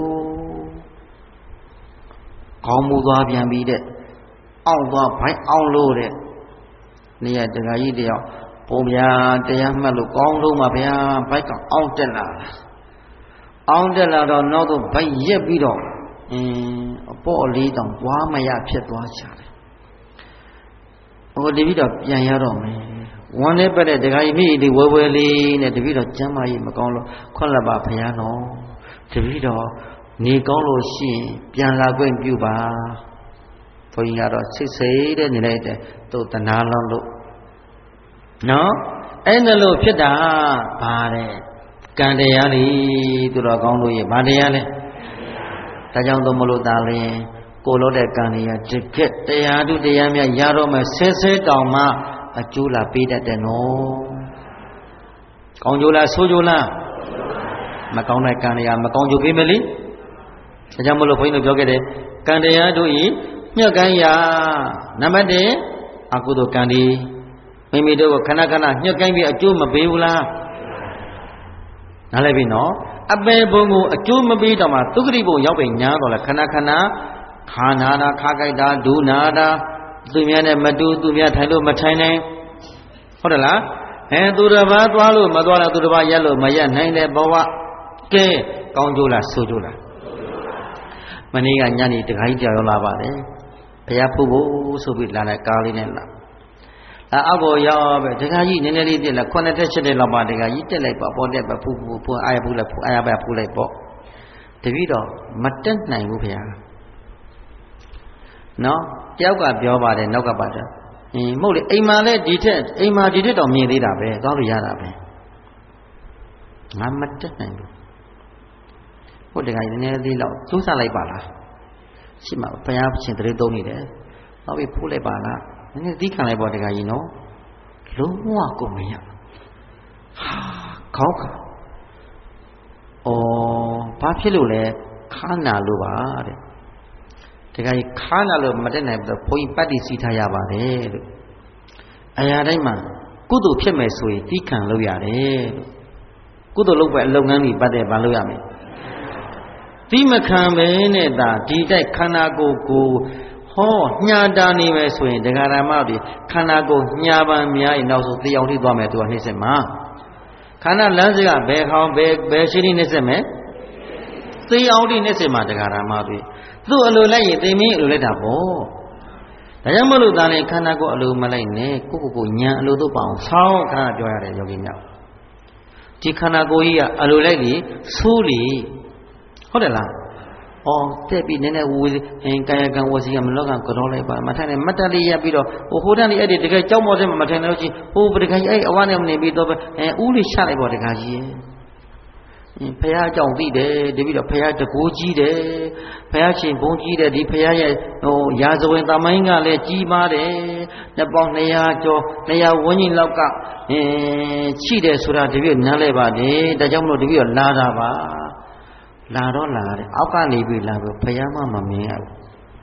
ကောင်းမှုသွားပြန်ပြီးတဲ့အောင့်သွားဘိုင်းအောင်လို့တဲ့နေရတခါကြီးတယောက်ပုံဗျာတရားမှတ်လို့ကောင်းလို့မှာဗျာဘိုက်ကအောင့်တက်လာတော့နောက်တော့ဘိုက်ရက်ပြီးတော့အပေါ့အလေးတောင်သွားမရဖြစ်သွားချတယ်ဟိုတပည့်တော့ပြန်ရတော့မယ်ဝမ်းနဲ့ပတ်တဲ့တခါကြီးမိဒီဝဲလေးနဲ့တပည့်တော့ကျမ်းမာရေးမကောင်းလို့ခွန့်လက်ပါဘုရားနော်တပည့်တော့နေကောင်းလို့ရှိရင်ပြန်လာခွင့်ပြုပါဘုန်းကြီးကတော့စိတ်စိတ်တဲ့နေလိုက်တယ်သူတနာလုံးလို့နော်အဲ့ဒါလို့ဖြစ်တာဗါတဲ့ကံတရားလေးသူတော်ကောင်းတို့ရဲ့ဗါတရားလဲဒါကြောင့်တော့မလို့သာလျှင်ကိုလို့တဲ့ကံတွေကတကက်တရားသူတရားများရတော့မှဆဲတောင်မှအကျိုးလာပေးတတ်တယ်နော်ကောင်းကျိုးလားဆိုးကျိုးလားမကောင်းတဲ့ကံတွေကမကောင်းကျိုးပေးမလိဒါကြောင့်မလို့ဘုန်းကြီးတို့ပြောခဲ့တယ်ကံတရားတို့ဤညှက်ကိုင်းရာနံပါတ်1အကုသိုလ်ကံဒီမိမိတို့ကိုခဏခဏညှက်ကိုင်းပြီးအကျိုးမပေးဘူးလားနားလည်ပြီနော်အပေဘုံကိုအကျိုးမပေးတော့မှသုခတိဘုံရောက်ပြီညာတော့လဲခဏခဏခါနာတာခါကြိုက်တာဒူနာတာသူများနဲ့မတူသူများထိုင်လို့မထိုင်နိုင်ဟုတ်တယ်လားသူတစ်ပါးသွားလို့မသွားတော့သူတစ်ပါးရက်လို့မရက်နိုင်တဲ့ဘဝကဲကောင်းကျိုးလားဆိုးကျိုးလားမနေ့ကညနေတခါကြီးကြော်ရောက်လာပါတယ်ဘုရားဖူးဖို့ဆိုပြီးလာတဲ့ကားလေးနဲ့လာအောက်ကိုရောက်ပဲတခါကြီးနည်းနည်းလေးတက်လာ9တက်7တက်လောက်ပါတခါကြီးတက်လိုက်ပါပေါ်တက်ပါဖူးအားရဖူးလိုက်အားရပါဖူးလိုက်ပေါ့တပည့်တော့မတက်နိုင်ဘူးဘုရားနော်တယောက်ကပြောပါတယ်နောက်ကပါတယ်မဟုတ်လေအိမ်မှာလည်းဒီထက်တော့မြင်သေးတာပဲသွားလို့ရတာပဲငါမတက်နိုင်ဘူးဟုတ်တယ်ကနည်းနည်းလေးတော့စူးစမ်းလိုက်ပါလားရှိမှာဘုရားရှင်တရေသုံးနေတယ်နောက်ပြီးဖိုးလိုက်ပါလားနည်းနည်းသီးခံလိုက်ပေါ့တခါကြီးနော်လုံးဝကိုမရဟာခေါင်းခါဘာဖြစ်လို့လဲခါနာလို့ပါတဲ့တခါကြီးခါလာလို့မတက်နိုင်ဘူးဘုန်းကြီးပတ်တိစီထားရပါတယ်လို့အရာတိုင်းမှာကုသိုလ်ဖြစ်မယ်ဆိုရင်သီးခံလုပ်ရတယ်ကုသိုလ်လုပ်ပဲအလုပ်ငန်းကြီးပတ်တဲ့ဘာလုပ်ရမလဲသီးမခံပဲနဲ့ဒါဒီတိုက်ခန္ဓာကိုယ်ကိုဟောညာတာနေမယ်ဆိုရင်ဒကာရမတွေခန္ဓာကိုယ်ညာပန်များရင်နောက်ဆုံးသေအောင်ထိသွားမယ်သူကနှိမ့်ဆက်မှာခန္ဓာလမ်းစကဘယ်ဟောင်းဘယ်ရှိနေနှိမ့်ဆက်မယ်သေအောင်ထိနှိမ့်ဆက်မှာဒကာရမတွေသူ့အလိုလိုက်ရင်သိမင်းအလိုလိုက်တာပေါ့ဒါကြောင့်မလို့ဒါလည်းခန္ဓာကိုယ်အလိုမလိုက်နဲ့ကိုညာအလိုတို့ပအောင်ဆောင်းခဏပြောရတယ်ယောဂီများဒီခန္ဓာကိုယ်ကြီးကအလိုလိုက်လေဆိုးလေဟုတ်တယ်လားအော်တက်ပြီးနည်းနည်းဝေကာယကံဝစီကမလောကကြောလိုက်ပါမထိုင်နဲ့မတ်တလေးရပ်ပြီးတော့ဟိုတန်းလေးအဲ့ဒီတကယ်ကြောက်မော်စဲမထိုင်လို့ချင်းဟိုတကယ်ကြီးအဲ့အဝနဲ့မနေပြီးတော့ဦးလေးချလိုက်ပေါ့တကယ်ကြီးဖះအကြောင်းသိတယ်တပြီးတော့ဖះတကိုးကြီးတယ်ဖះရှင်ဘုံကြီးတယ်ဒီဖះရဲ့ရာဇဝင်သမိုင်းကလည်းကြီးပါတယ်နှစ်ပေါင်း200ကျော်200ဝန်းကျင်လောက်ကရှိတယ်ဆိုတာတပြီးနားလဲပါတယ်ဒါကြောင့်မလို့တပြီးတော့လာတာပါလာတော့လာတယ်အောက်ကနေပြီးလာပြီးဖះမမြင်ရဘူး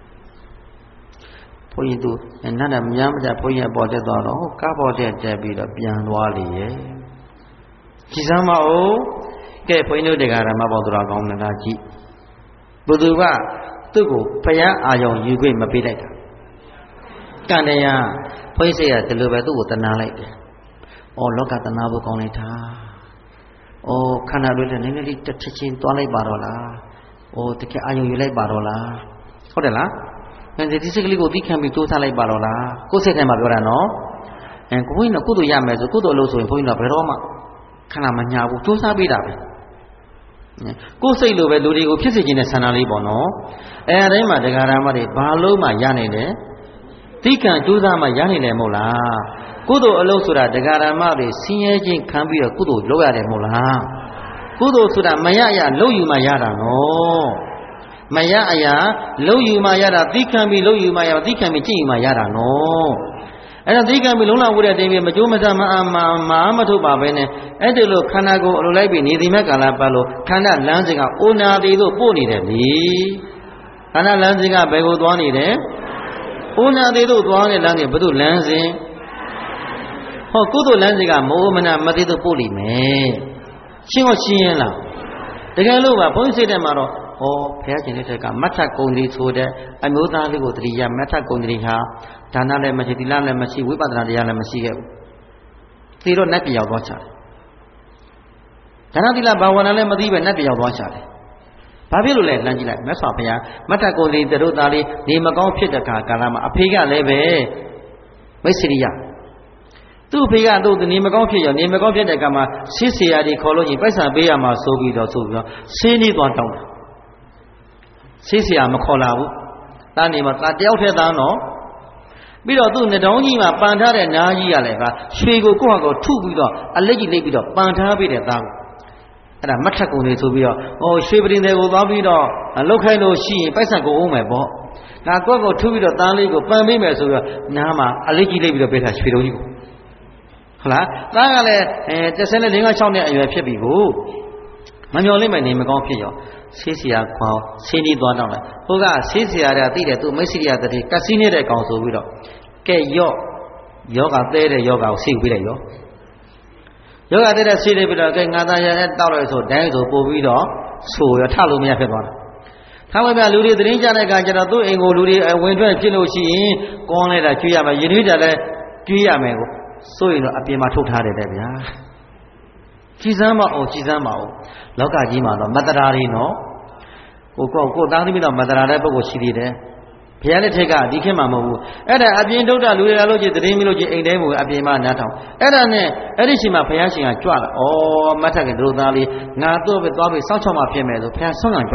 ဘုန်းကြီးတို့နတ်နဲ့များမကြဘုန်းကြီးပေါ်တက်သွားတော့ကားပေါ်တက်ပြီးတော့ပြန်သွားလေရဲ့ကြည်စမ်းမအောင်ကဲဘုန်းကြီးတို့တရားဓမ္မပေါင်းတော်ကောင်းနေတာကြည့်ဘုသူကသူ့ကိုဖယားအာယုံယူခွင့်မပေးလိုက်တာကံတရားဘုန်းကြီးစိတ်ကဒီလိုပဲသူ့ကိုတနာလိုက်တယ်။အော်လောကတနာဖို့ကောင်းလိုက်တာ။အော်ခန္ဓာတွေလည်းနည်းနည်းလေးတစ်ချက်ချင်းသွားလိုက်ပါတော့လား။အော်တကယ်အာယုံယူလိုက်ပါတော့လား။ဟုတ်တယ်လား။အဲဒီစိတ်ကလေးကိုသိခံပြီးတိုးထားလိုက်ပါတော့လား။ကိုယ်စိတ်ထဲမှာပြောတာနော်။ကိုဘုန်းကြီးကကုသိုလ်ရမယ်ဆိုကုသိုလ်အလုပ်ဆိုရင်ဘုန်းကြီးကဘယ်တော့မှခန္ဓာမညာဘူးတိုးစားပေးတာပဲ။ကိုယ်စိတ်လိုပဲလူတွေကိုဖြစ်စေခြင်းနဲ့ဆန္ဒလေးပေါ့နော်အဲအတိုင်းမှာတရားဓမ္မတွေဘာလို့မှရနိုင်တယ်သိကံကြိုးစားမှရနိုင်တယ်မဟုတ်လားကုသိုလ်အလုပ်ဆိုတာတရားဓမ္မတွေဆင်းရဲခြင်းခံပြီးတော့ကုသိုလ်လုပ်ရတယ်မဟုတ်လားကုသိုလ်ဆိုတာမရရလုပ်ယူမှရတာနော်မရအရာလုပ်ယူမှရတာသိခံပြီးလုပ်ယူမှရတာသိခံပြီးကြည့်ယူမှရတာနော်အဲ့ဒါသိကံပြီးလုံးလာဝတ်တဲ့တင်းပြီးမကြိုးမစားမထုတ်ပါပဲနဲ့အဲ့ဒီလိုခန္ဓာကိုယ်အလိုလိုက်ပြီးနေဒီမဲ့ကာလပတ်လို့ခန္ဓာလမ်းစဉ်ကအိုနာတိတို့ပို့နေတယ်လေခန္ဓာလမ်းစဉ်ကဘယ်ကိုသွားနေတယ်အိုနာတိတို့သွားတဲ့လမ်းစဉ်ဘု து လမ်းစဉ်ဟောကုသိုလ်လမ်းစဉ်ကမိုးမနာမသိတို့ပို့လိမ့်မယ်ရှင်းရင်လားတကယ်လို့ပါဘုန်းကြီးစိတ်ထဲမှာတော့ဘုရားရှင်လက်ထက်ကမထကုံဒီဆိုတဲ့အမျိုးသားလေးကိုတတိယမထကုံဒီဟာဒါနလည်းမရှိသီလလည်းမရှိဝိပဿနာတရားလည်းမရှိခဲ့ဘူး။သေတော့နတ်ပြောက်သွားချတယ်။ဒါနသီလဘာဝနာလည်းမသိပဲနတ်ပြောက်သွားချတယ်။ဘာဖြစ်လို့လဲလှမ်းကြည့်လိုက်မြတ်စွာဘုရားမထကုံဒီတို့သားလေးနေမကောင်းဖြစ်တဲ့ကာလမှာအဖေကလည်းပဲမိတ်ဆွေရသူ့အဖေကသူ့နေမကောင်းဖြစ်ရောနေမကောင်းဖြစ်တဲ့ကမှာဆေးဆရာတွေခေါ်လို့ရင်ပိုက်ဆံပေးရမှာဆိုပြီးတော့ဆေးနေသွားတောင်းတယ်ဆေးဆရာမခေါ်လာဘူး။သားနေမှာသားတယောက်ထဲသားနော်ပြီးတော့သူ့နှတောင်းကြီးမှာပန်ထားတဲ့နားကြီးရလည်းကရွှေကိုကိုယ့်ဟာကိုထုပြီးတော့အလက်ကြီးလိပ်ပြီးတော့ပန်ထားပေးတဲ့သားကိုအဲ့ဒါမထက်ကုန်နေဆိုပြီးတော့ရွှေပရင်တွေကိုသွားပြီးတော့လောက်ခိုင်းလို့ရှိရင်ပိုက်ဆံကိုအောင်မယ်ပေါ့ဒါကိုယ့်ကိုထုပြီးတော့သားလေးကိုပန်ပေးမယ်ဆိုပြီးတော့နားမှာအလက်ကြီးလိပ်ပြီးတော့ပေးထားရွှေတုံးကြီးကိုဟုတ်လားသားကလည်း35 6နှစ်အရွယ်ဖြစ်ပြီကိုမမျော်လင့်မဲ့နေမကောင်းဖြစ်ရောဆေးဆရာခေါ်ဆေးနီးသွားတော့လိုက်ဟိုကဆေးဆရာကသိတယ်သူမိတ်ဆွေရတဲ့ကစီနေတဲ့ကောင်ဆိုပြီးတော့ကဲယောဂသဲတဲ့ယောဂကိုဆေးပေးလိုက်ယောဂသဲတဲ့ဆေးတွေပြီးတော့ကဲငါသားရတဲ့တောက်လိုက်ဆိုဒိုင်းဆိုပို့ပြီးတော့ဆိုရထလို့မရဖြစ်သွားတာထားပါဗျာလူတွေသတင်းကြတဲ့အခါကျတော့သူ့အိမ်ကိုလူတွေဝင်ထွက်ဖြစ်လို့ရှိရင်ကောင်းလိုက်တာကျွေးရမယ်ရင်းနှီးကြလည်းကျွေးရမယ်ကိုဆိုရင်တော့အပြင်မှာထုတ်ထားတယ်တဲ့ဗျာကြည်စမ်းမအောင်လောကကြီးမှာတော့မတ္တရာတွေနော်ကိုသားသမီးတော့မတ္တရာတဲ့ပုဂ္ဂိုလ်ရှိသေးတယ်ဘုရားလက်ထက်ကဒီခေတ်မှာမဟုတ်ဘူးအဲ့ဒါအပြင်ထုတ်တာလူတွေကလို့ချင်းသတင်းမျိုးလို့ချင်းအိမ်ထဲမှာအပြင်မှာနားထောင်အဲ့ဒါနဲ့အဲ့ဒီချိန်မှာဘုရားရှင်ကကြွလာမတ်ထက်ကတို့သားလေးငါတော့ပဲသွားပြီးစောင့်ချောက်မှဖြစ်မယ်ဆိုဘုရားဆွမ်းခံကြွ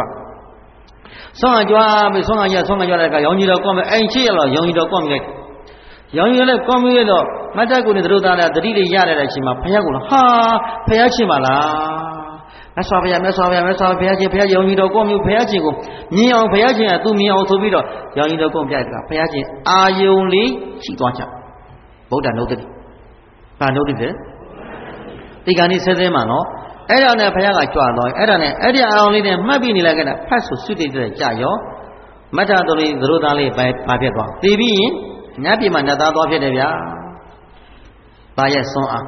တဲ့အခါရောင်ကြီးတော်ကောမယ်အိမ်ရှိရတော့ရောင်ကြီးတော်ကောမယ်ရောင်ရည်လည်းကောင်းပြီးတော့မတ်တက်ကိုနေတို့သားလည်းတတိတွေရတဲ့အချိန်မှာဘုရားကလည်းဟာဘုရားရှင်ပါလားမြတ်စွာဘုရားရှင်ဘုရားရောင်ကြီးတော်ကောင်းမျိုးဘုရားရှင်ကိုမြင်အောင်ဘုရားရှင်ကသူမြင်အောင်ဆိုပြီးတော့ရောင်ကြီးတော်ကောင်းပြတဲ့ကဘုရားရှင်အာယုံလေးရှိသွားကြဗုဒ္ဓနုဒ္ဓတိဘာနုဒ္ဓတိဒီကနေ့ဆဲမှာနော်အဲ့ဒါနဲ့ဘုရားကကြွသွားအဲ့ဒါနဲ့အဲ့ဒီအာယုံလေးနဲ့မှတ်ပြီးနေလိုက်ကြတာဖတ်ဆိုစွတ်တိတဲ့ကြာရော Mata Dori Drudali by Papiato. TV, Nabi Manada Dovia. By a song.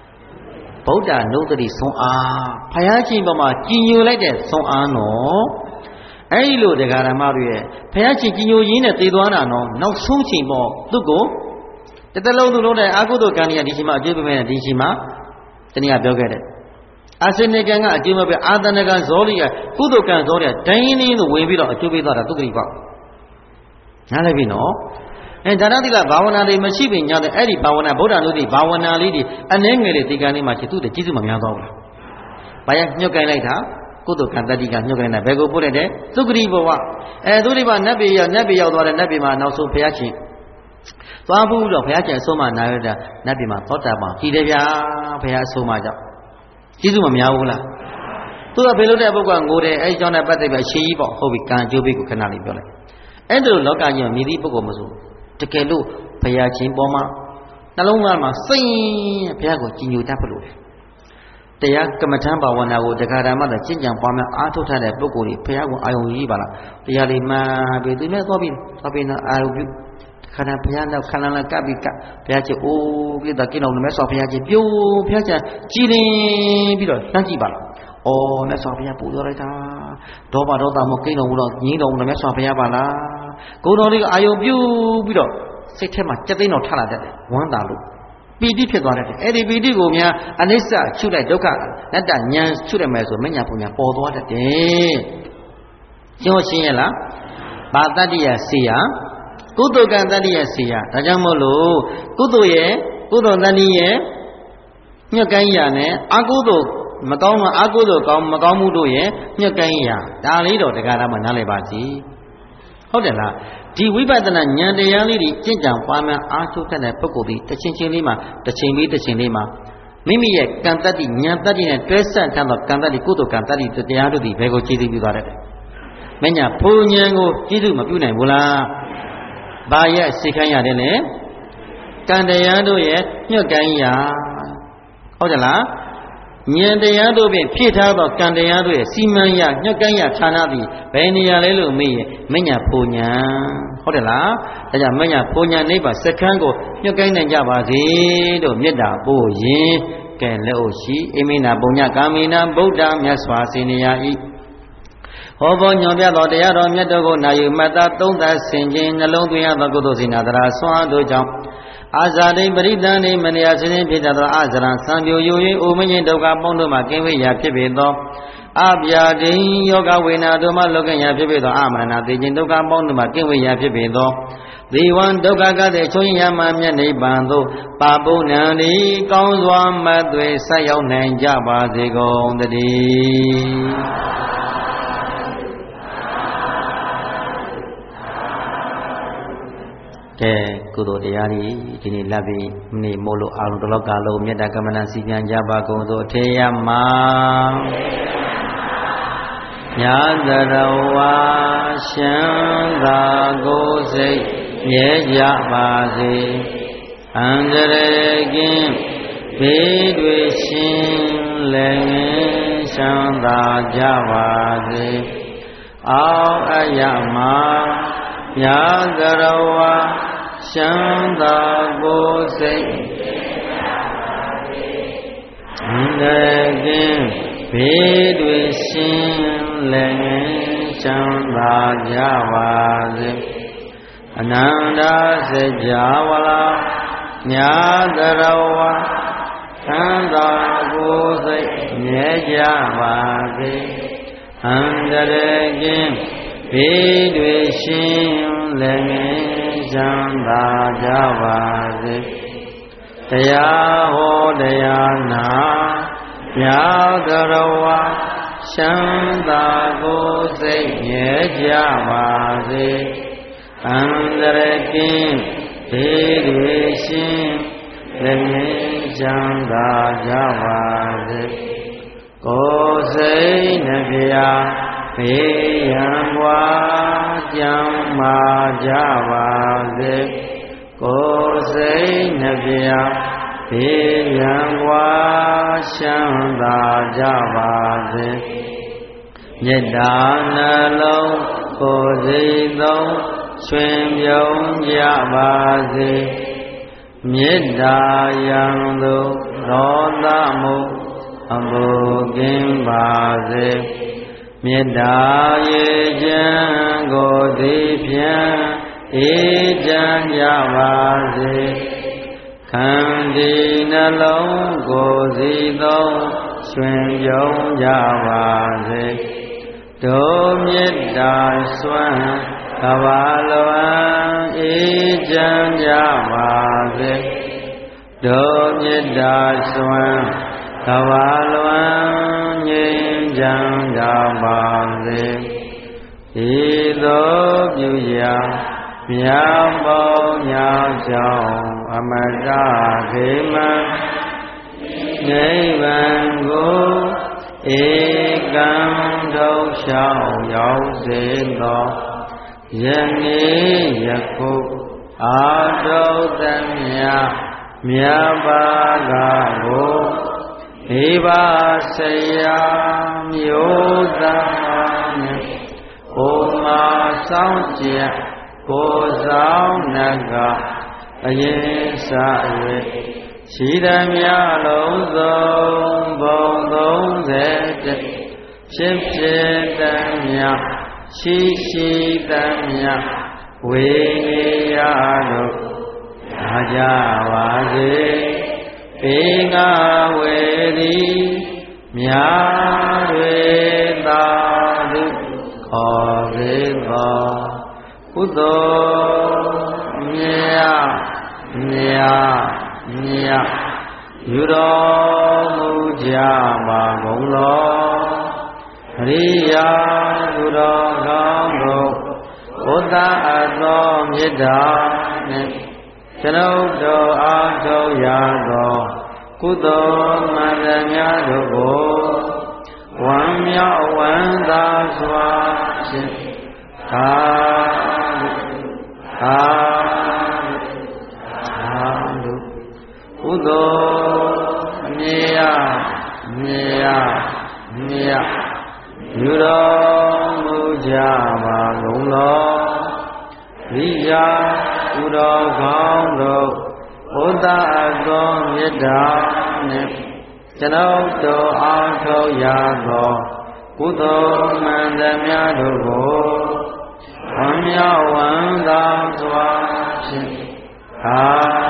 Boda notary song. Payachi Bama, Ginu like that song. No. Ailu de Garamaria. Payachi Ginu in a Tiduana, no Suchi Bo. To go. The low to Agudo Kania Dishima, Jubima Dishima, Tania Bogare. Aseneganga, Jimabe, Adanagan Zoria, Kudokan Zoria, Tiny the Webilo, Jubida, Tukiba. Nalavino. And Danadilla Bawana, the Machine, Yada Eddie Bawana, Bodanudi, Bawana Lady, and Engel, Tigani Machitu, the Chisma Yadola. By a Nukanata, Kudokan, Dadigan, Nukana, Bego Purede, Tukriba, and Duriba Nabi, Nabi Yodora, Nabima, now so Piachi. So I moved up here, so my Nabima, thought about Hidevia, Pia so much. Kizuma Miaula. To the below the book and go there, I joined a battle by sheep or Hobby Can Jubic Canali Bole. And the look at your Midi Pogomazu. Tekelu, Payachin Boma, Naloma, sing Piago, Ginu Tapalu. The Yakamatamba one hour, the Karamada, Chinjam Pama, Arto Tana, Bokuri, Piago, Ion Ibala, the Yalima, Bedina Robin, I Kana piano, Kanana Kabika, Piace, oh, with the king of the mess of Piace, Piace, Chili, Bido, Nantiba, oh, mess of Pia Pudoreta, Doba Dota Mokino, Nino, the mess of Piabala, go on, I owe you, Bido, Setema, Chatino Talada, one dalu. PD Pidore, Eddie Bidi Gomia, Anissa, Chula Doka, and that Yan Chulameso, Mania Punya, Podo the day. Josiela, Badadia Sia. Kudo Gandalia Sia, Tajamolo, Kudoye, Kudo Danie, Nyakayane, Agudo, Magoma Agudo, Magamudoye, Nyakaya, Dalido, the Garamanalebazi. Hodela, the Wibadana Nyandayali, Jinjam, Farmer, Artu Tana Pokodi, the Chinchinima, the Chimbi, the Chinima. Mimi, Cantati, Nyantati, and Present, and of Cantati, Kudo Cantati, the Diado di Vego Chidi Vigare. Menya, Punyango, Chidu Mapuna, Bula. Baya Sikaya Dene Candayado ye, Nyakaya. Hodela Nyandayado be Peter of Candayado, Simaya, Nyakaya, Chanabi, Benia Lelu me, Menya Punya. Hodela, Menya Punya neighbor, Sekango, Nyakana Jabazi, do Mida Boye, Can Leoshi, Emina Bunya Kamina, Boda, Yaswasinia. Over Nobia, the Yaro Metago, Nayu Mata, don't that singing along with other Godosina, the Swan Doja. Azade, Bridani, Maniasin, Peter, Azara, Sandio, Umini, Doga, Mondoma, Kiwi, Yapibido, Abia, Yoga, Wina, Doma, looking at Yapibido, Amana, the Jindoga, Mondoma, Kiwi, Yapibido. The one Doga, the Choyama, Bando, Babu Nani, Gons one, Madwe, Sayo, Nanjaba, they go on the day. Kudo Diari, Gini Labi, Ni Molo Alogalo, Medakamana Sigan Jaba Godo Teyama Yadarawa Shanga Gose Yejabazi Andregim Bidwishin Lengi Shanga Javazi Au Ayama Yagarawa Shanda Gose Andagin Bidwishin Lengi Shanda Javazi Ananda Sejavala Yagarawa Shanda Gose Javazi Andagin Bidwishin Lengi Shanda Javazi Tayaho Dayana Yagarawa Shanda Gose Javazi Andrekin Bidwishin Lengi Shanda Javazi Gose Navya Piyamwa Jamma Javazi Gose Navya Piyamwa Shanda Javazi Nidana Lo ကိုယ်စိတ်သုံးရွှင်ပြုံးကြပါစေမေတ္တာယံသို့ဒေါသမှုအမှုကင်းပါစေမေတ္တာရေချမ်းကိုသည်ဖြင့်အေးချမ်းကြပါစေခန္တီနှလုံးကိုယ်စီသုံးရွှင်ပြုံးကြပါစေဒုမေတ္တာစွမ်းကဘာလွန်အေးချမ်းကြပါစေဒုမေတ္တာစွမ်းကဘာလွန်ငြိမ်းချမ်းကြပါစေဤသို့ပြုရာမြတ်ပေါင်းများကြောင့်အမတခေမံနိဗ္ဗာန်ကိုဧကံဒုက္ခရောက်စေသောယနေ့ယခုအာတုတ္တမြတ်မြတ်ပါကကိုဧဘာဆရာမျိုးသားနဲ့ဘုမာဆောင်ကျက်ကိုဆောင်နကအရင်စ၍ရှိသမျှလုံးစုံဘုံ30ဖြစ်ဖြစ်တမျှရှိရှိတမျှဝေနေရတို့လာကြပါစေပေငါဝေသည်မြာတွေသာဓုခေါ်ပေသောကုသိုလ်မြတ်ယူတော်မူကြပါကုန်လောအရိယာသူတော်ကောင်းတို့ဘုဒ္ဓအသောမေတ္တာနှင့်ကျွန်ုပ်တို့အားထုတ်ရသောကုသိုလ်မှန်သမျှတို့ကိုဝမ်းမြောက်ဝမ်းသာစွာဖြင့်သာကုသိုလ်မြတ်ယူတော်မူကြပါကုန်လောရိယာသူတော်ကောင်းတို့ဘုဒ္ဓအသောမေတ္တာနှင့်ကျွန်ုပ်တို့အားထုတ်ရသောကုသိုလ်မှန်သမျှတို့ကိုဝမ်းမြောက်ဝမ်းသာစွာဖြင့်သာ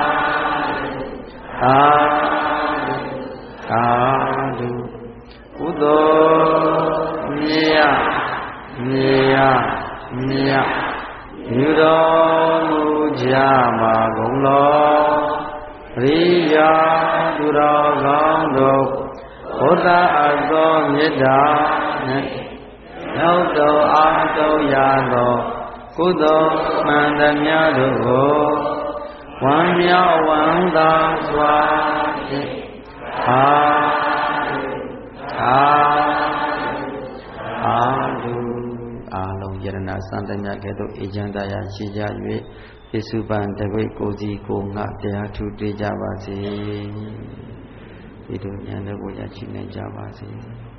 ဓုကုသိုလ်မြတ်ယူတော်မူကြပါကုန်လောရိယာသူတော်ကောင်းတို့ဘုဒ္ဓအသောမေတ္တာနှင့်နောက်တော်အားထုတ်ရသောကုသိုလ်မှန်သမျှတို့ကိုဝမ်းမြောက်ဝမ်းသာစွာဖြင့်သာဓုအားလုံးယရဏစံတမြတ်ကဲ့သို့အေချမ်းတရားရှိကြ၍ပိစုပန်တပိတ်ကိုစီကိုငှတရားထူတည်ကြပါစေဒီတို့ဉာဏ်တို့ကိုရရှိနိုင်ကြပါစေ